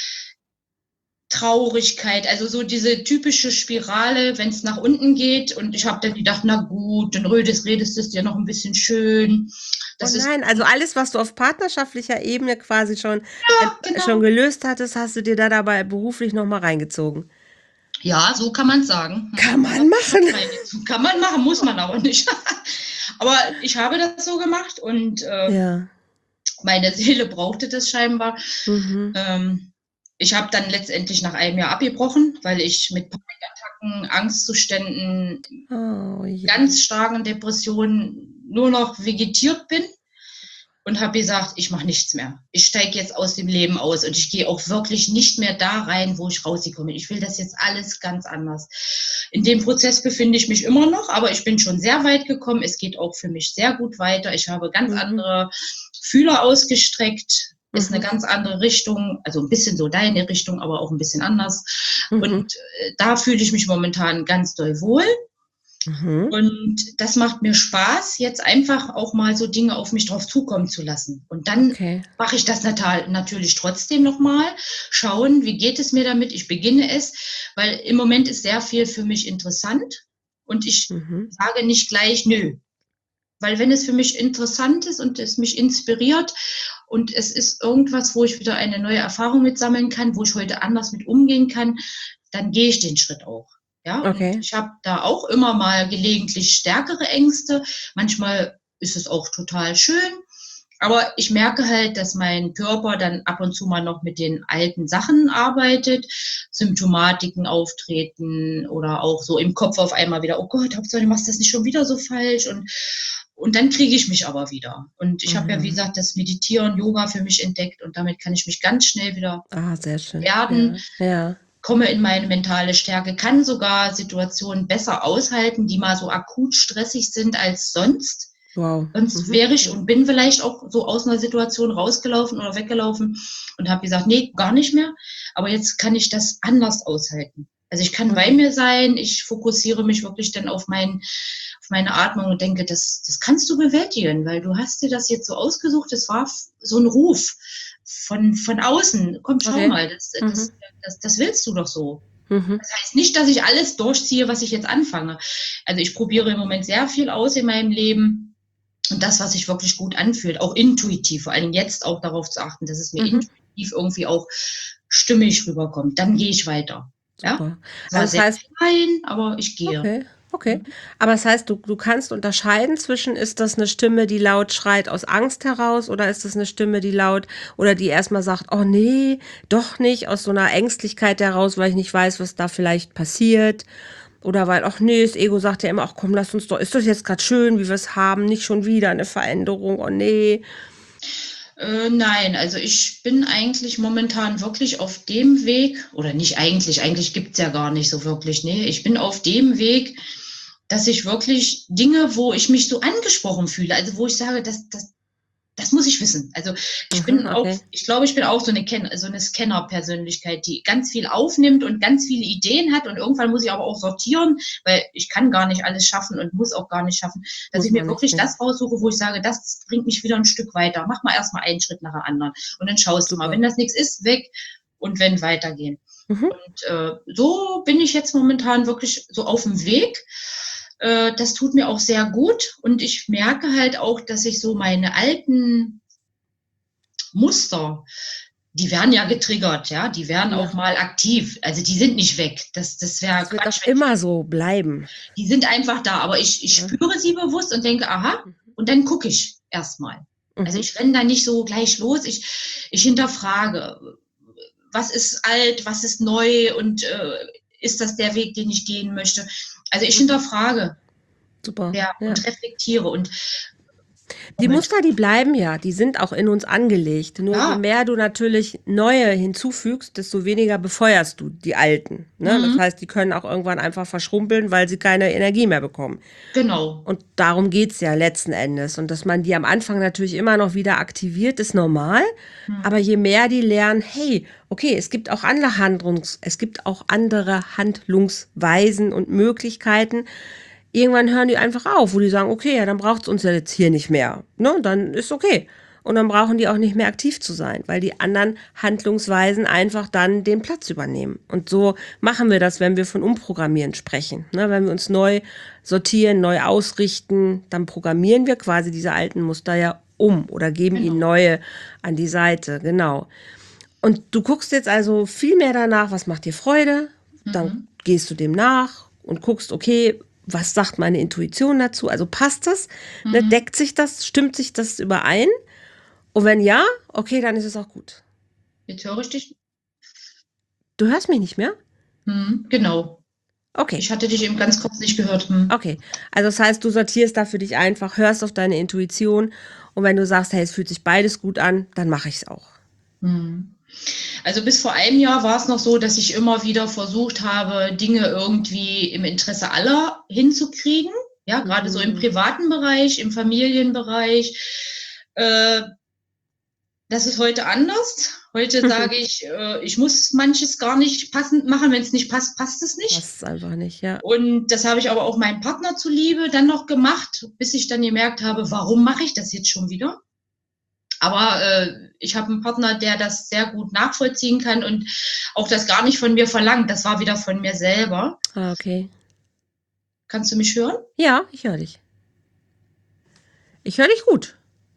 Traurigkeit, also so diese typische Spirale, wenn es nach unten geht. Und ich habe dann gedacht, na gut, dann redest, redest es dir noch ein bisschen schön. Oh Das ist, nein, also alles, was du auf partnerschaftlicher Ebene quasi schon, ja, äh, schon genau. gelöst hattest, hast du dir da dabei beruflich nochmal reingezogen. Ja, so kann man sagen. Kann Das man machen. kann man machen, muss man aber nicht. Aber ich habe das so gemacht und äh, Ja. meine Seele brauchte das scheinbar. Mhm. Ähm, ich habe dann letztendlich nach einem Jahr abgebrochen, weil ich mit Panikattacken, Angstzuständen, Oh je. ganz starken Depressionen nur noch vegetiert bin und habe gesagt, ich mache nichts mehr. Ich steige jetzt aus dem Leben aus und ich gehe auch wirklich nicht mehr da rein, wo ich rausgekommen bin. Ich will das jetzt alles ganz anders. In dem Prozess befinde ich mich immer noch, aber ich bin schon sehr weit gekommen. Es geht auch für mich sehr gut weiter. Ich habe ganz Mhm. andere Fühler ausgestreckt. Ist eine Mhm. ganz andere Richtung, also ein bisschen so deine Richtung, aber auch ein bisschen anders. Mhm. Und äh, da fühle ich mich momentan ganz doll wohl. Mhm. Und das macht mir Spaß, jetzt einfach auch mal so Dinge auf mich drauf zukommen zu lassen. Und dann Okay. mache ich das nat- natürlich trotzdem nochmal, schauen, wie geht es mir damit. Ich beginne es, weil im Moment ist sehr viel für mich interessant und ich Mhm. sage nicht gleich nö. Weil wenn es für mich interessant ist und es mich inspiriert und es ist irgendwas, wo ich wieder eine neue Erfahrung mit sammeln kann, wo ich heute anders mit umgehen kann, dann gehe ich den Schritt auch. Ja, und Okay. ich habe da auch immer mal gelegentlich stärkere Ängste. Manchmal ist es auch total schön. Aber ich merke halt, dass mein Körper dann ab und zu mal noch mit den alten Sachen arbeitet, Symptomatiken auftreten oder auch so im Kopf auf einmal wieder, oh Gott, Hauptsache du machst das nicht schon wieder so falsch. Und, und dann kriege ich mich aber wieder. Und ich mhm. habe ja, wie gesagt, das Meditieren, Yoga für mich entdeckt und damit kann ich mich ganz schnell wieder ah, sehr schön. erden. Ja, ja. Komme in meine mentale Stärke, kann sogar Situationen besser aushalten, die mal so akut stressig sind als sonst. Wow. Sonst mhm. wäre ich und bin vielleicht auch so aus einer Situation rausgelaufen oder weggelaufen und habe gesagt, nee, gar nicht mehr. Aber jetzt kann ich das anders aushalten. Also ich kann mhm. bei mir sein, ich fokussiere mich wirklich dann auf, mein, auf meine Atmung und denke, das, das kannst du bewältigen, weil du hast dir das jetzt so ausgesucht, das war so ein Ruf von, von außen. Komm, schau okay. mal, das, mhm. das, das, das willst du doch so. Mhm. Das heißt nicht, dass ich alles durchziehe, was ich jetzt anfange. Also ich probiere im Moment sehr viel aus in meinem Leben. Und das, was sich wirklich gut anfühlt, auch intuitiv, vor allem jetzt auch darauf zu achten, dass es mir mhm. intuitiv irgendwie auch stimmig rüberkommt. Dann gehe ich weiter. Ja? Das war also das sehr heißt, klein, aber ich gehe. Okay, okay. Mhm. Aber das heißt, du, du kannst unterscheiden zwischen, ist das eine Stimme, die laut schreit aus Angst heraus oder ist das eine Stimme, die laut oder die erstmal sagt, oh nee, doch nicht, aus so einer Ängstlichkeit heraus, weil ich nicht weiß, was da vielleicht passiert. Oder weil, ach nee, das Ego sagt ja immer, ach komm, lass uns doch, ist das jetzt gerade schön, wie wir es haben, nicht schon wieder eine Veränderung, oh nee. Äh, nein, also ich bin eigentlich momentan wirklich auf dem Weg, oder nicht eigentlich, eigentlich gibt es ja gar nicht so wirklich, nee, ich bin auf dem Weg, dass ich wirklich Dinge, wo ich mich so angesprochen fühle, also wo ich sage, das, das, das muss ich wissen. Also ich mhm, bin auch, okay. ich glaube, ich bin auch so eine, Ken so eine Scanner-Persönlichkeit, die ganz viel aufnimmt und ganz viele Ideen hat und irgendwann muss ich aber auch sortieren, weil ich kann gar nicht alles schaffen und muss auch gar nicht schaffen, dass muss ich mir wirklich nicht. Das raussuche, wo ich sage, das bringt mich wieder ein Stück weiter. Mach mal erstmal einen Schritt nach dem anderen und dann schaust Super. Du mal, wenn das nichts ist, weg und wenn weitergehen. Mhm. Und äh, so bin ich jetzt momentan wirklich so auf dem Weg. Das tut mir auch sehr gut und ich merke halt auch, dass ich so meine alten Muster, die werden ja getriggert, ja, die werden ja. auch mal aktiv, also die sind nicht weg, das, das wäre Quatsch. Das wird auch immer so bleiben. Die sind einfach da, aber ich, ich ja. spüre sie bewusst und denke, aha, und dann gucke ich erstmal. Mhm. Also ich renne da nicht so gleich los, ich, ich hinterfrage, was ist alt, was ist neu und äh, ist das der Weg, den ich gehen möchte? Also ich hinterfrage Super. Ja, Ja. und reflektiere. Und die Muster, die bleiben ja, die sind auch in uns angelegt. Nur ja. je mehr du natürlich neue hinzufügst, desto weniger befeuerst du die alten. Ne? Mhm. Das heißt, die können auch irgendwann einfach verschrumpeln, weil sie keine Energie mehr bekommen. Genau. Und darum geht's ja letzten Endes. Und dass man die am Anfang natürlich immer noch wieder aktiviert, ist normal. Mhm. Aber je mehr die lernen, hey, okay, es gibt auch andere Handlungs, es gibt auch andere Handlungsweisen und Möglichkeiten. Irgendwann hören die einfach auf, wo die sagen, okay, ja, dann braucht es uns ja jetzt hier nicht mehr. Ne? Dann ist okay. Und dann brauchen die auch nicht mehr aktiv zu sein, weil die anderen Handlungsweisen einfach dann den Platz übernehmen. Und so machen wir das, wenn wir von Umprogrammieren sprechen. Ne? Wenn wir uns neu sortieren, neu ausrichten, dann programmieren wir quasi diese alten Muster ja um oder geben genau. ihnen neue an die Seite. Genau. Und du guckst jetzt also viel mehr danach, was macht dir Freude? Mhm. Dann gehst du dem nach und guckst, okay, was sagt meine Intuition dazu? Also passt das? Mhm. Ne, deckt sich das? Stimmt sich das überein? Und wenn ja, okay, dann ist es auch gut. Jetzt höre ich dich. Du hörst mich nicht mehr? Mhm, genau. Okay. Ich hatte dich eben ganz kurz nicht gehört. Hm. Okay. Also das heißt, du sortierst da für dich einfach, hörst auf deine Intuition und wenn du sagst, hey, es fühlt sich beides gut an, dann mache ich es auch. Mhm. Also bis vor einem Jahr war es noch so, dass ich immer wieder versucht habe, Dinge irgendwie im Interesse aller hinzukriegen. Ja, gerade mhm. so im privaten Bereich, im Familienbereich. Äh, das ist heute anders. Heute sage ich, äh, ich muss manches gar nicht passend machen. Wenn es nicht passt, passt es nicht. Passt einfach nicht, ja. Und das habe ich aber auch meinem Partner zuliebe dann noch gemacht, bis ich dann gemerkt habe, warum mache ich das jetzt schon wieder? Aber äh, ich habe einen Partner, der das sehr gut nachvollziehen kann und auch das gar nicht von mir verlangt. Das war wieder von mir selber. Ah, okay. Kannst du mich hören? Ja, ich höre dich. Ich höre dich gut.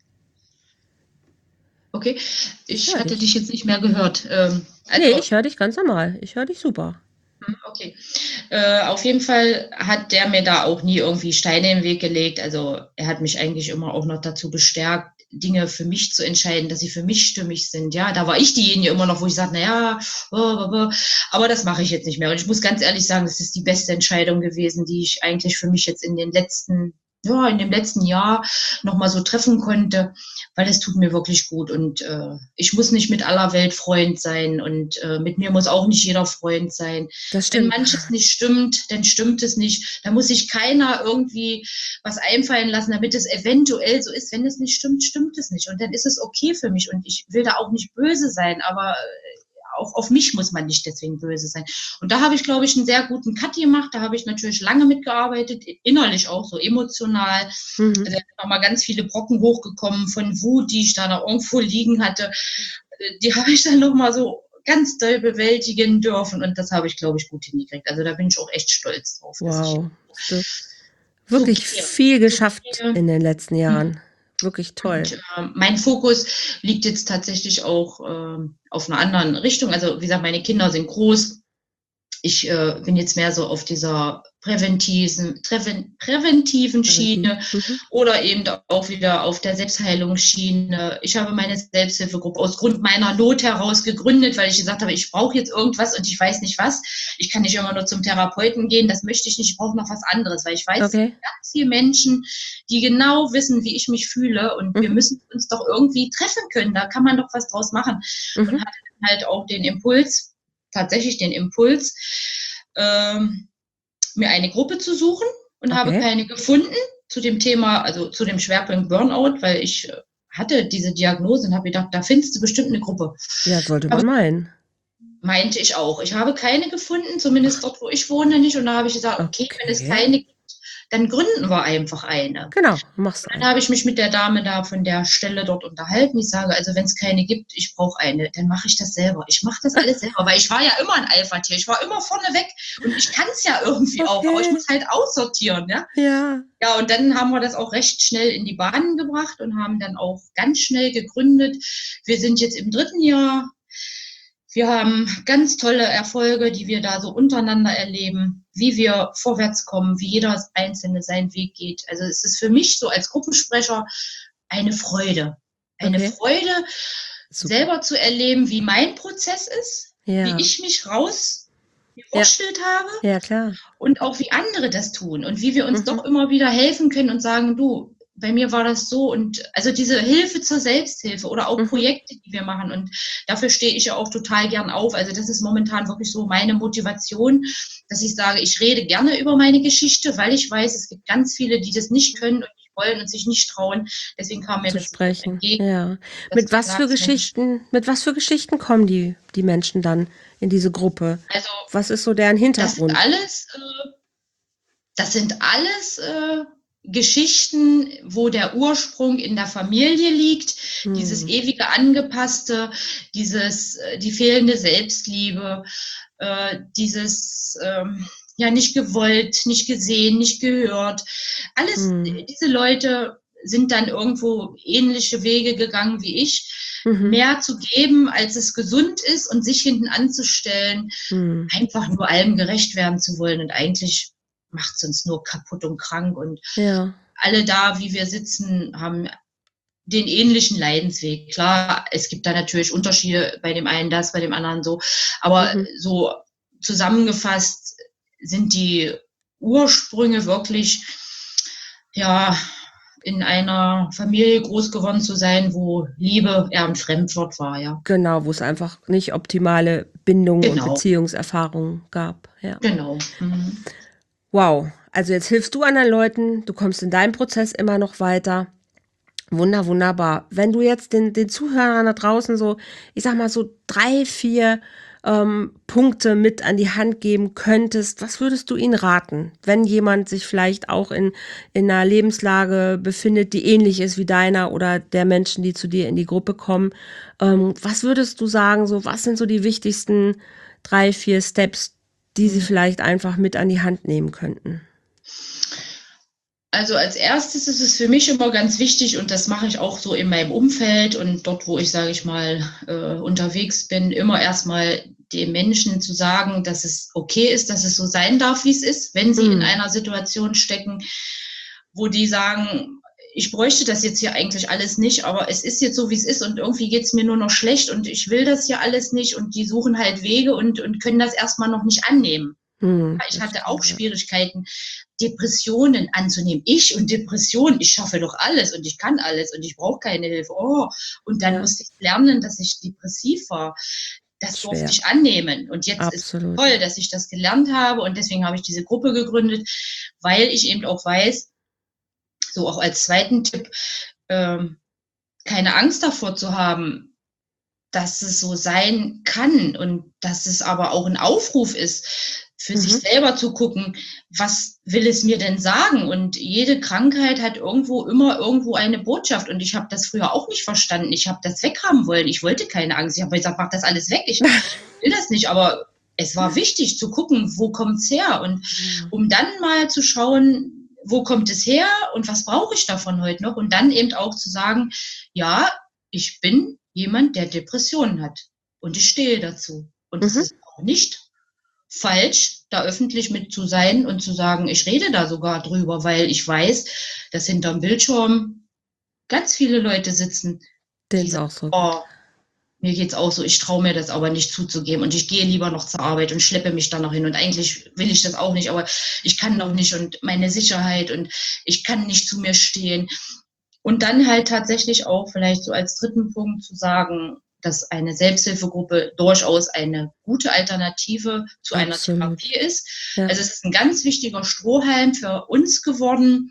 Okay, ich, ich hatte dich. dich jetzt nicht mehr gehört. Ähm, also, nee, ich höre dich ganz normal. Ich höre dich super. Mhm, okay. Äh, auf jeden Fall hat der mir da auch nie irgendwie Steine in den Weg gelegt. Also, er hat mich eigentlich immer auch noch dazu bestärkt, Dinge für mich zu entscheiden, dass sie für mich stimmig sind. Ja, da war ich diejenige immer noch, wo ich sagte: „Na ja, äh, äh, äh“, aber das mache ich jetzt nicht mehr. Und ich muss ganz ehrlich sagen, das ist die beste Entscheidung gewesen, die ich eigentlich für mich jetzt in den letzten ja, in dem letzten Jahr noch mal so treffen konnte, weil es tut mir wirklich gut. Und, äh, ich muss nicht mit aller Welt Freund sein und, äh, mit mir muss auch nicht jeder Freund sein. Das Wenn stimmt. manches nicht stimmt, dann stimmt es nicht. Da muss sich keiner irgendwie was einfallen lassen, damit es eventuell so ist. Wenn es nicht stimmt, stimmt es nicht. Und dann ist es okay für mich. Und ich will da auch nicht böse sein, aber äh, auch auf mich muss man nicht deswegen böse sein. Und da habe ich, glaube ich, einen sehr guten Cut gemacht. Da habe ich natürlich lange mitgearbeitet, innerlich auch so emotional. Also, Mhm. da sind noch mal ganz viele Brocken hochgekommen von Wut, die ich da noch irgendwo liegen hatte. Äh, die habe ich dann noch mal so ganz doll bewältigen dürfen und das habe ich, glaube ich, gut hingekriegt. Also, da bin ich auch echt stolz drauf, dass ich Wow, hast du so wirklich gehe viel so geschafft gehe. in den letzten Mhm. Jahren. Wirklich Und, toll. ähm, mein Fokus liegt jetzt tatsächlich auch, ähm, auf 'ner anderen Richtung. Also, wie gesagt, meine Kinder sind groß. Ich, äh, bin jetzt mehr so auf dieser präventiven Präven präventiven Präventiv. Schiene Mhm. oder eben auch wieder auf der Selbstheilungsschiene. Ich habe meine Selbsthilfegruppe aus Grund meiner Not heraus gegründet, weil ich gesagt habe, ich brauche jetzt irgendwas und ich weiß nicht was. Ich kann nicht immer nur zum Therapeuten gehen, das möchte ich nicht, ich brauche noch was anderes, weil ich weiß, es Okay. gibt ganz viele Menschen, die genau wissen, wie ich mich fühle und wir Mhm. müssen uns doch irgendwie treffen können. Da kann man doch was draus machen. Und Mhm. hatte dann halt auch den Impuls tatsächlich den Impuls, ähm, mir eine Gruppe zu suchen und habe Okay. keine gefunden zu dem Thema, also zu dem Schwerpunkt Burnout, weil ich äh, hatte diese Diagnose und habe gedacht, da findest du bestimmt eine Gruppe. Ja, sollte Aber man meinen. meinte ich auch. Ich habe keine gefunden, zumindest dort, wo ich wohne, nicht. Und da habe ich gesagt, okay, wenn es Okay. keine gibt, dann gründen wir einfach eine. Genau, machst Und dann eine. habe ich mich mit der Dame da von der Stelle dort unterhalten. Ich sage, also wenn es keine gibt, ich brauche eine, dann mache ich das selber. Ich mache das alles selber, weil ich war ja immer ein Alpha-Tier. Ich war immer vorne weg und ich kann es ja irgendwie auch, aber ich Okay. muss halt aussortieren, ja. Ja. Ja, und dann haben wir das auch recht schnell in die Bahnen gebracht und haben dann auch ganz schnell gegründet. Wir sind jetzt im dritten Jahr. Wir haben ganz tolle Erfolge, die wir da so untereinander erleben, wie wir vorwärts kommen, wie jeder Einzelne seinen Weg geht. Also es ist für mich so als Gruppensprecher eine Freude. Eine Okay. Freude, Super. selber zu erleben, wie mein Prozess ist, wie Ja. ich mich raus Ja. gewurschtelt habe Ja, klar. und auch wie andere das tun und wie wir uns Mhm. doch immer wieder helfen können und sagen, du, bei mir war das so und also diese Hilfe zur Selbsthilfe oder auch Mhm. Projekte, die wir machen und dafür stehe ich ja auch total gern auf. Also das ist momentan wirklich so meine Motivation, dass ich sage, ich rede gerne über meine Geschichte, weil ich weiß, es gibt ganz viele, die das nicht können und nicht wollen und sich nicht trauen. Deswegen kam mir Zu das auch sprechen. entgegen, Ja. dass Mit du was für sagst, Mensch, Geschichten mit was für Geschichten kommen die die Menschen dann in diese Gruppe? also Was ist so deren das sind Hintergrund? alles äh, Das sind alles äh, Geschichten, wo der Ursprung in der Familie liegt, dieses Mhm. ewige Angepasste, dieses, äh, die fehlende Selbstliebe, äh, dieses ähm, ja nicht gewollt, nicht gesehen, nicht gehört. Alles, Mhm. diese Leute sind dann irgendwo ähnliche Wege gegangen wie ich, Mhm. mehr zu geben, als es gesund ist und sich hinten anzustellen, Mhm. einfach nur allem gerecht werden zu wollen und eigentlich macht es uns nur kaputt und krank und Ja. alle da, wie wir sitzen, haben den ähnlichen Leidensweg. Klar, es gibt da natürlich Unterschiede, bei dem einen das, bei dem anderen so, aber Mhm. so zusammengefasst sind die Ursprünge wirklich, ja, in einer Familie groß geworden zu sein, wo Liebe eher ein Fremdwort war, ja. Genau, wo es einfach nicht optimale Bindungen und Genau, Beziehungserfahrungen gab, ja. genau. Mhm. Wow, also jetzt hilfst du anderen Leuten, du kommst in deinem Prozess immer noch weiter. Wunder wunderbar. Wenn du jetzt den den Zuhörern da draußen so, ich sage mal, so drei, vier, ähm, Punkte mit an die Hand geben könntest, was würdest du ihnen raten, wenn jemand sich vielleicht auch in in 'ner Lebenslage befindet, die ähnlich ist wie deiner oder der Menschen, die zu dir in die Gruppe kommen? Ähm, was würdest du sagen, so was sind so die wichtigsten drei, vier Steps, die sie Mhm. vielleicht einfach mit an die Hand nehmen könnten? Also als erstes ist es für mich immer ganz wichtig und das mache ich auch so in meinem Umfeld und dort, wo ich, sage ich mal, äh, unterwegs bin, immer erstmal den Menschen zu sagen, dass es okay ist, dass es so sein darf, wie es ist, wenn sie Mhm. in einer Situation stecken, wo die sagen, ich bräuchte das jetzt hier eigentlich alles nicht, aber es ist jetzt so, wie es ist und irgendwie geht es mir nur noch schlecht und ich will das hier alles nicht und die suchen halt Wege und, und können das erstmal noch nicht annehmen. Mhm, Ich das hatte auch stimmt, ja. Schwierigkeiten, Depressionen anzunehmen. Ich und Depression, ich schaffe doch alles und ich kann alles und ich brauche keine Hilfe. Oh, und dann Ja. musste ich lernen, dass ich depressiv war. Das durfte Schwer. ich annehmen. Und jetzt ist es Absolut. toll, dass ich das gelernt habe und deswegen habe ich diese Gruppe gegründet, weil ich eben auch weiß, so auch als zweiten Tipp, ähm, keine Angst davor zu haben, dass es so sein kann und dass es aber auch ein Aufruf ist, für sich Mhm. selber zu gucken, was will es mir denn sagen? Und jede Krankheit hat irgendwo immer irgendwo eine Botschaft. Und ich habe das früher auch nicht verstanden. Ich habe das weghaben wollen. Ich wollte keine Angst. Ich habe gesagt, mach das alles weg. Ich will das nicht. Aber es war wichtig zu gucken, wo kommt's her? Und Ja. um dann mal zu schauen, wo kommt es her und was brauche ich davon heute noch? Und dann eben auch zu sagen, ja, ich bin jemand, der Depressionen hat. Und ich stehe dazu. Und es Mhm. ist auch nicht falsch, da öffentlich mit zu sein und zu sagen, ich rede da sogar drüber, weil ich weiß, dass hinterm Bildschirm ganz viele Leute sitzen, Denen die es sagen, auch so geht. oh, mir geht's auch so, ich traue mir das aber nicht zuzugeben und ich gehe lieber noch zur Arbeit und schleppe mich da noch hin und eigentlich will ich das auch nicht, aber ich kann noch Mhm. nicht und meine Sicherheit und ich kann nicht zu mir stehen. Und dann halt tatsächlich auch vielleicht so als dritten Punkt zu sagen, dass eine Selbsthilfegruppe durchaus eine gute Alternative zu einer Absolut. Therapie ist. Ja. Also es ist ein ganz wichtiger Strohhalm für uns geworden.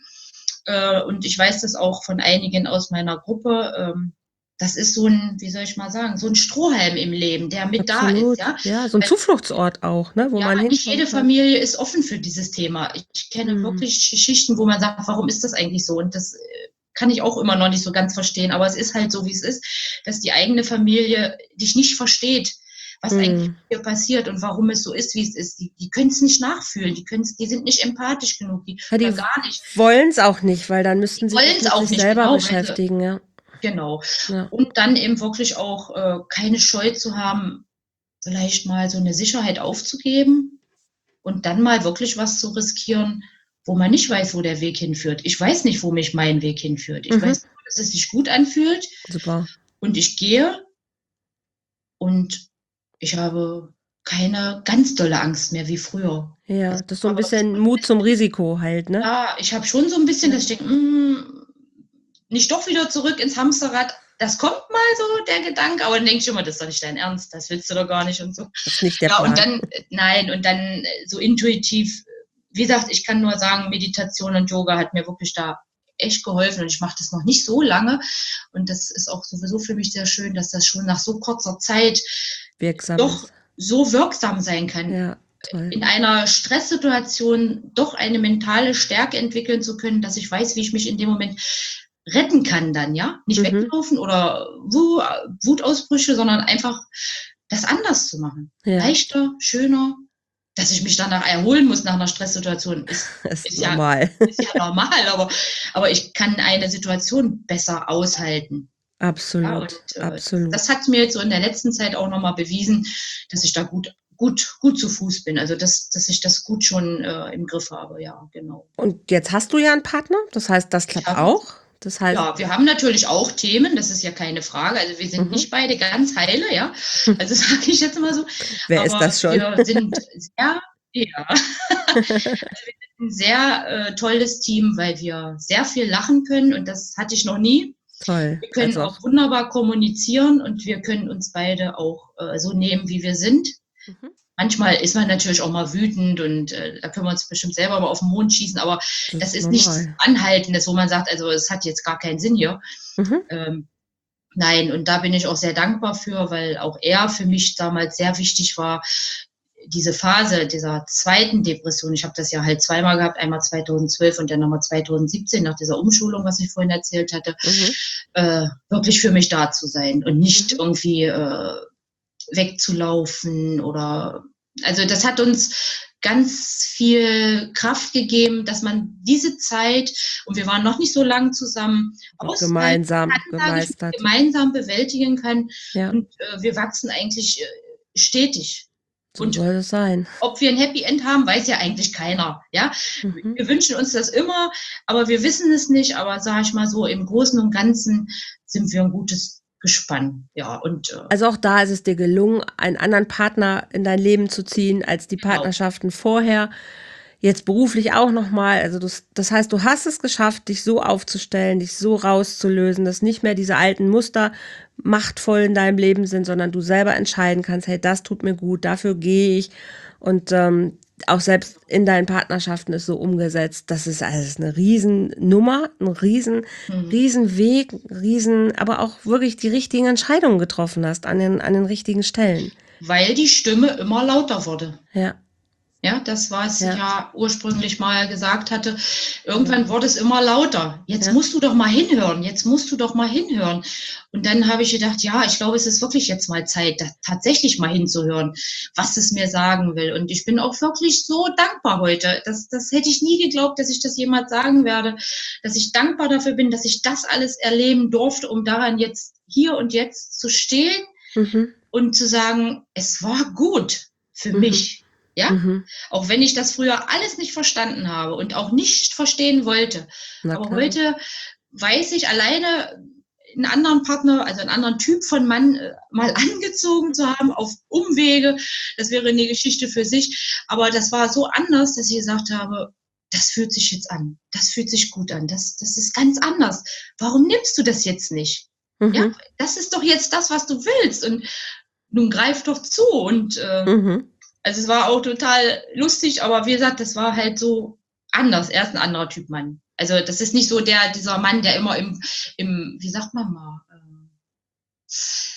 Äh, und ich weiß das auch von einigen aus meiner Gruppe. Ähm, das ist so ein, wie soll ich mal sagen, so ein Strohhalm im Leben, der mit da ist, ja. Absolut. Ja, so 'n Weil Zufluchtsort auch, ne, wo ja, man nicht jede hinkommen kann. Familie ist offen für dieses Thema. Ich kenne Mhm. wirklich Geschichten, wo man sagt, warum ist das eigentlich so? Und das äh, kann ich auch immer noch nicht so ganz verstehen. Aber es ist halt so, wie es ist, dass die eigene Familie dich nicht versteht, was eigentlich Mhm. mit dir passiert und warum es so ist, wie es ist. Die, die können es nicht nachfühlen. Die, können's, die sind nicht empathisch genug. Die, Ja, oder die w gar nicht. wollen's auch nicht, weil dann Die müssten sie wollen sich es mit auch sich nicht, selber genau, weil sie, beschäftigen, ja. genau. Ja. Und dann eben wirklich auch äh, keine Scheu zu haben, vielleicht mal so eine Sicherheit aufzugeben und dann mal wirklich was zu riskieren, wo man nicht weiß, wo der Weg hinführt. Ich weiß nicht, wo mich mein Weg hinführt. Ich Mhm. weiß nur, dass es sich gut anfühlt Super. und ich gehe und ich habe keine ganz dolle Angst mehr wie früher. Ja, Also, das ist so 'n aber bisschen Mut zum Risiko halt, ne? ja, ich habe schon so ein bisschen, Ja. dass ich denke, hm, nicht doch wieder zurück ins Hamsterrad. Das kommt mal so, der Gedanke, aber dann denke ich immer, das ist doch nicht dein Ernst, das willst du doch gar nicht und so. Das ist nicht der Ja, und Plan. dann, äh, nein, und dann äh, so intuitiv, wie gesagt, ich kann nur sagen, Meditation und Yoga hat mir wirklich da echt geholfen und ich mache das noch nicht so lange und das ist auch sowieso für mich sehr schön, dass das schon nach so kurzer Zeit Wirksam doch ist. so wirksam sein kann, Ja, toll. in einer Stresssituation doch eine mentale Stärke entwickeln zu können, dass ich weiß, wie ich mich in dem Moment retten kann dann, ja? Nicht Mhm. weglaufen oder Wu Wutausbrüche, sondern einfach das anders zu machen. Ja, Leichter, schöner. Dass ich mich danach erholen muss nach einer Stresssituation, ist ist ist ja normal. ist ja normal, aber aber ich kann eine Situation besser aushalten. Ja, und, Absolut, äh, das absolut. das hat's mir jetzt so in der letzten Zeit auch noch mal bewiesen, dass ich da gut gut gut zu Fuß bin. Also, dass dass ich das gut schon, äh, im Griff habe, ja, genau. Und jetzt hast du ja 'n Partner, das heißt, das Ich klappt habe auch? Das heißt Ja, wir haben natürlich auch Themen, das ist ja keine Frage. Also, wir sind mhm. nicht beide ganz heile, ja. Also, sage ich jetzt mal so. Wer ist Aber das schon? wir sind sehr ja. Also, wir sind 'n sehr, äh, tolles Team, weil wir sehr viel lachen können und das hatte ich noch nie. Toll, Wir können also auch wunderbar kommunizieren und wir können uns beide auch, äh, so nehmen, wie wir sind. mhm. Manchmal ist man natürlich auch mal wütend und, äh, da können wir uns bestimmt selber mal auf 'n Mond schießen, aber Das das ist ist nichts normal. Anhaltendes, wo man sagt: „Also, es hat jetzt gar keinen Sinn hier." Mhm. Ähm, nein, und da bin ich auch sehr dankbar für, weil auch er für mich damals sehr wichtig war, diese Phase dieser zweiten Depression. Ich habe das ja halt zweimal gehabt, einmal zweitausendzwölf und dann nochmal zweitausendsiebzehn nach dieser Umschulung, was ich vorhin erzählt hatte, Mhm. äh, wirklich für mich da zu sein und nicht Mhm. irgendwie äh, wegzulaufen oder also das hat uns ganz viel Kraft gegeben, dass man diese Zeit, und wir waren noch nicht so lang zusammen, Gut aushalten gemeinsam kann, sage ich, gemeistert. gemeinsam bewältigen kann Ja. und äh, wir wachsen eigentlich äh, stetig. So und soll es sein. Ob wir ein Happy End haben, weiß ja eigentlich keiner. Ja? Mhm. Wir wünschen uns das immer, aber wir wissen es nicht. Aber sage ich mal so, im Großen und Ganzen sind wir ein gutes Gespann. Ja, und, äh, also auch da ist es dir gelungen, einen anderen Partner in dein Leben zu ziehen als die Partnerschaften genau. vorher. Jetzt beruflich auch nochmal. Also das, das heißt, du hast es geschafft, dich so aufzustellen, dich so rauszulösen, dass nicht mehr diese alten Muster machtvoll in deinem Leben sind, sondern du selber entscheiden kannst, hey, das tut mir gut, dafür gehe ich. Und ähm, auch selbst in deinen Partnerschaften ist so umgesetzt. Das ist also eine Riesennummer, ein riesen, mhm. Riesenweg, riesen, aber auch wirklich die richtigen Entscheidungen getroffen hast an den, an den richtigen Stellen. Weil die Stimme immer lauter wurde. Ja. Ja, das, was ja. ja ursprünglich mal gesagt hatte. Irgendwann ja. wurde es immer lauter. Jetzt ja. musst du doch mal hinhören. Jetzt musst du doch mal hinhören. Und dann habe ich gedacht, ja, ich glaube, es ist wirklich jetzt mal Zeit, da tatsächlich mal hinzuhören, was es mir sagen will. Und ich bin auch wirklich so dankbar heute. Das, das hätte ich nie geglaubt, dass ich das jemals sagen werde. Dass ich dankbar dafür bin, dass ich das alles erleben durfte, um daran jetzt hier und jetzt zu stehen mhm. und zu sagen, es war gut für mhm. mich. Ja, mhm. auch wenn ich das früher alles nicht verstanden habe und auch nicht verstehen wollte. Na aber klar. Heute weiß ich alleine, einen anderen Partner, also einen anderen Typ von Mann äh, mal angezogen zu haben auf Umwege. Das wäre eine Geschichte für sich. Aber das war so anders, dass ich gesagt habe, das fühlt sich jetzt an. Das fühlt sich gut an. Das, das ist ganz anders. Warum nimmst du das jetzt nicht? Mhm. Ja, das ist doch jetzt das, was du willst. Und nun greif doch zu. Und äh, mhm. Also es war auch total lustig, aber wie gesagt, das war halt so anders. Er ist ein anderer Typ Mann. Also das ist nicht so der dieser Mann, der immer im, im wie sagt man mal, äh,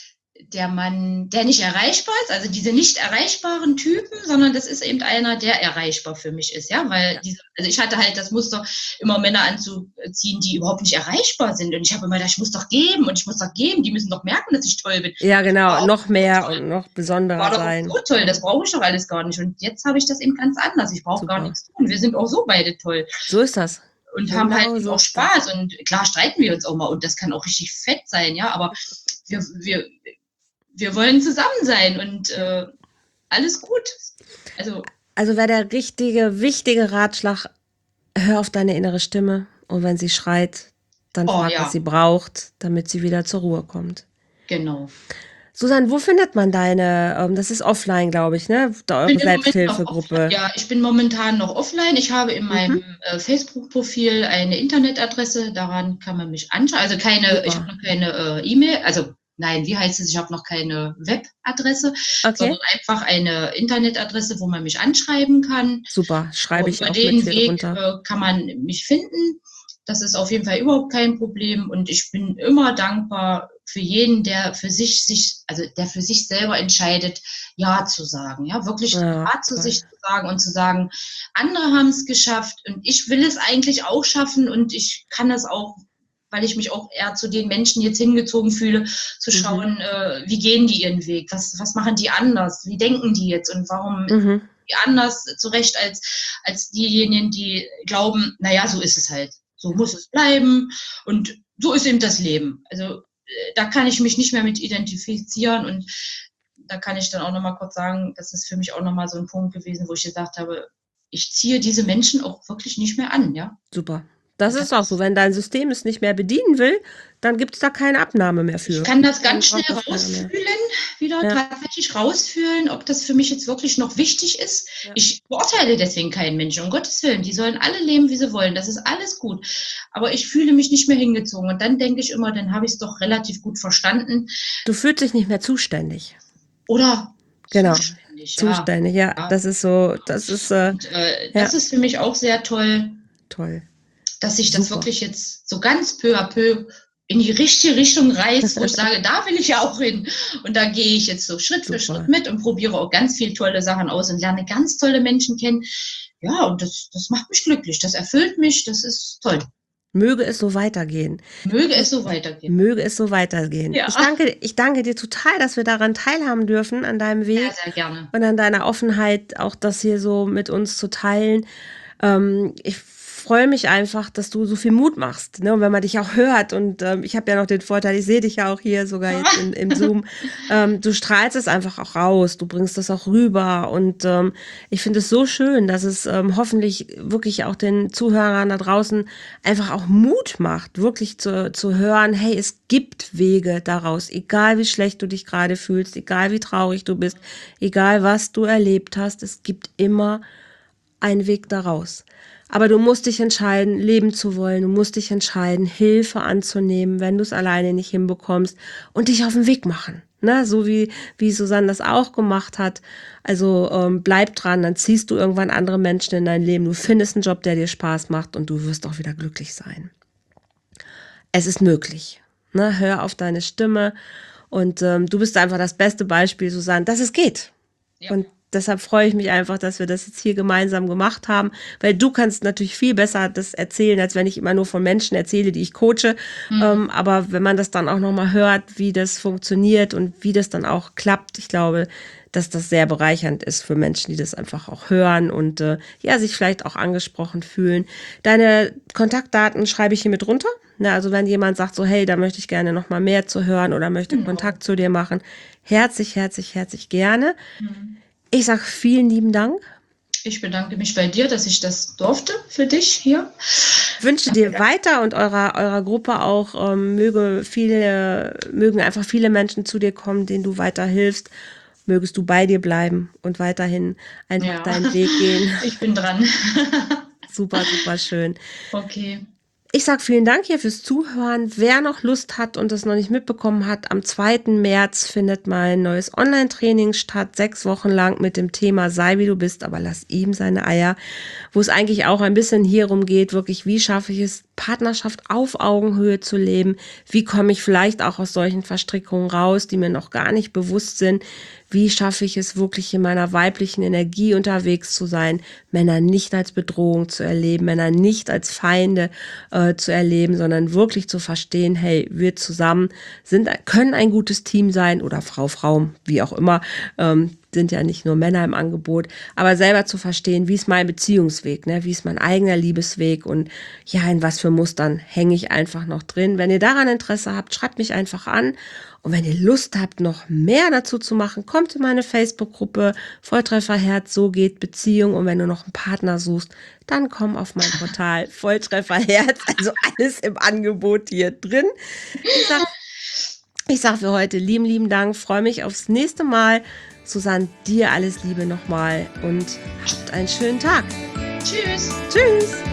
der Mann, der nicht erreichbar ist, also diese nicht erreichbaren Typen, sondern das ist eben einer, der erreichbar für mich ist, ja, weil diese, also ich hatte halt das Muster, immer Männer anzuziehen, die überhaupt nicht erreichbar sind und ich habe immer gedacht, ich muss doch geben und ich muss doch geben, die müssen doch merken, dass ich toll bin. Ja, genau, noch mehr und noch besonderer war sein. War doch so toll, das brauche ich doch alles gar nicht und jetzt habe ich das eben ganz anders, ich brauche gar nichts tun, wir sind auch so beide toll. So ist das. Und genau haben halt so auch Spaß und klar streiten wir uns auch mal und das kann auch richtig fett sein, ja, aber wir, wir Wir wollen zusammen sein und äh, alles gut. Also, also wäre der richtige, wichtige Ratschlag, hör auf deine innere Stimme und wenn sie schreit, dann oh, frag, ja. was sie braucht, damit sie wieder zur Ruhe kommt. Genau. Susanne, wo findet man deine, ähm, das ist offline, glaube ich, ne? Eure Selbsthilfegruppe. Ja, ich bin momentan noch offline. Ich habe in mhm. meinem äh, Facebook-Profil eine Internetadresse, daran kann man mich anschauen. Also keine, Super. ich habe noch keine äh, E-Mail, also Nein, wie heißt es? Ich habe noch keine Webadresse, okay. sondern einfach eine Internetadresse, wo man mich anschreiben kann. Super, schreibe ich auch mit den Weg runter. Kann man mich finden. Das ist auf jeden Fall überhaupt kein Problem und ich bin immer dankbar für jeden, der für sich sich, also der für sich selber entscheidet, Ja zu sagen, ja, wirklich Ja, Ja zu sich zu sagen und zu sagen, andere haben es geschafft und ich will es eigentlich auch schaffen und ich kann es auch, weil ich mich auch eher zu den Menschen jetzt hingezogen fühle, zu schauen, mhm. äh, wie gehen die ihren Weg, was, was machen die anders, wie denken die jetzt und warum mhm. die anders zurecht als, als diejenigen, die glauben, naja, so ist es halt, so muss es bleiben und so ist eben das Leben. Also äh, da kann ich mich nicht mehr mit identifizieren und da kann ich dann auch nochmal kurz sagen, das ist für mich auch nochmal so ein Punkt gewesen, wo ich gesagt habe, ich ziehe diese Menschen auch wirklich nicht mehr an, ja. Super. Das ist auch so, wenn dein System es nicht mehr bedienen will, dann gibt es da keine Abnahme mehr für. Ich kann das ganz schnell rausfühlen, wieder ja. tatsächlich rausfühlen, ob das für mich jetzt wirklich noch wichtig ist. Ja. Ich beurteile deswegen keinen Menschen, um Gottes Willen. Die sollen alle leben, wie sie wollen. Das ist alles gut. Aber ich fühle mich nicht mehr hingezogen. Und dann denke ich immer, dann habe ich es doch relativ gut verstanden. Du fühlst dich nicht mehr zuständig. Oder genau. zuständig. Zuständig, ja. ja. Das ist so, das ist, äh, Und, äh, das ja. ist für mich auch sehr toll. Toll. Dass sich das wirklich jetzt so ganz peu à peu in die richtige Richtung reißt, wo ich sage, da will ich ja auch hin. Und da gehe ich jetzt so Schritt Super. für Schritt mit und probiere auch ganz viele tolle Sachen aus und lerne ganz tolle Menschen kennen. Ja, und das, das macht mich glücklich, das erfüllt mich, das ist toll. Möge es so weitergehen. Möge es so weitergehen. Möge es so weitergehen. Ja. Ich danke, ich danke dir total, dass wir daran teilhaben dürfen, an deinem Weg. Sehr, sehr gerne. Und an deiner Offenheit, auch das hier so mit uns zu teilen. Ähm, ich freue mich einfach, dass du so viel Mut machst, ne? Und wenn man dich auch hört und ähm, ich habe ja noch den Vorteil, ich sehe dich ja auch hier sogar jetzt in, im Zoom, ähm, du strahlst es einfach auch raus, du bringst das auch rüber und ähm, ich finde es so schön, dass es ähm, hoffentlich wirklich auch den Zuhörern da draußen einfach auch Mut macht, wirklich zu, zu hören, hey, es gibt Wege daraus, egal wie schlecht du dich gerade fühlst, egal wie traurig du bist, egal was du erlebt hast, es gibt immer einen Weg daraus. Aber du musst dich entscheiden, leben zu wollen. Du musst dich entscheiden, Hilfe anzunehmen, wenn du es alleine nicht hinbekommst und dich auf den Weg machen. Ne? So wie, wie Susanne das auch gemacht hat. Also ähm, bleib dran, dann ziehst du irgendwann andere Menschen in dein Leben. Du findest einen Job, der dir Spaß macht und du wirst auch wieder glücklich sein. Es ist möglich. Ne? Hör auf deine Stimme und ähm, du bist einfach das beste Beispiel, Susanne, dass es geht. Ja. Und deshalb freue ich mich einfach, dass wir das jetzt hier gemeinsam gemacht haben, weil du kannst natürlich viel besser das erzählen, als wenn ich immer nur von Menschen erzähle, die ich coache. Mhm. Ähm, aber wenn man das dann auch nochmal hört, wie das funktioniert und wie das dann auch klappt, ich glaube, dass das sehr bereichernd ist für Menschen, die das einfach auch hören und äh, ja, sich vielleicht auch angesprochen fühlen. Deine Kontaktdaten schreibe ich hier mit runter. Na, also wenn jemand sagt so, hey, da möchte ich gerne nochmal mehr zu hören oder möchte genau. Kontakt zu dir machen, herzlich, herzlich, herzlich gerne. Mhm. Ich sage vielen lieben Dank. Ich bedanke mich bei dir, dass ich das durfte für dich hier. Wünsche dir ja. weiter und eurer, eurer Gruppe auch, ähm, möge viele, mögen einfach viele Menschen zu dir kommen, denen du weiterhilfst. Mögest du bei dir bleiben und weiterhin einfach ja. deinen Weg gehen. Ich bin dran. Super, super schön. Okay. Ich sage vielen Dank hier fürs Zuhören. Wer noch Lust hat und es noch nicht mitbekommen hat, am zweiten März findet mein neues Online-Training statt, sechs Wochen lang mit dem Thema Sei wie du bist, aber lass ihm seine Eier, wo es eigentlich auch ein bisschen hierum geht, wirklich, wie schaffe ich es, Partnerschaft auf Augenhöhe zu leben, wie komme ich vielleicht auch aus solchen Verstrickungen raus, die mir noch gar nicht bewusst sind, wie schaffe ich es wirklich in meiner weiblichen Energie unterwegs zu sein, Männer nicht als Bedrohung zu erleben, Männer nicht als Feinde äh, zu erleben, sondern wirklich zu verstehen, hey, wir zusammen sind, können ein gutes Team sein oder Frau, Frau, wie auch immer, ähm, sind ja nicht nur Männer im Angebot, aber selber zu verstehen, wie ist mein Beziehungsweg, ne? Wie ist mein eigener Liebesweg und ja, in was für Mustern hänge ich einfach noch drin. Wenn ihr daran Interesse habt, schreibt mich einfach an und wenn ihr Lust habt, noch mehr dazu zu machen, kommt in meine Facebook-Gruppe Volltrefferherz, so geht Beziehung und wenn du noch einen Partner suchst, dann komm auf mein Portal Volltrefferherz, also alles im Angebot hier drin. Ich sag, ich sag für heute lieben, lieben Dank, freue mich aufs nächste Mal. Susanne, dir alles Liebe nochmal und habt einen schönen Tag. Tschüss. Tschüss.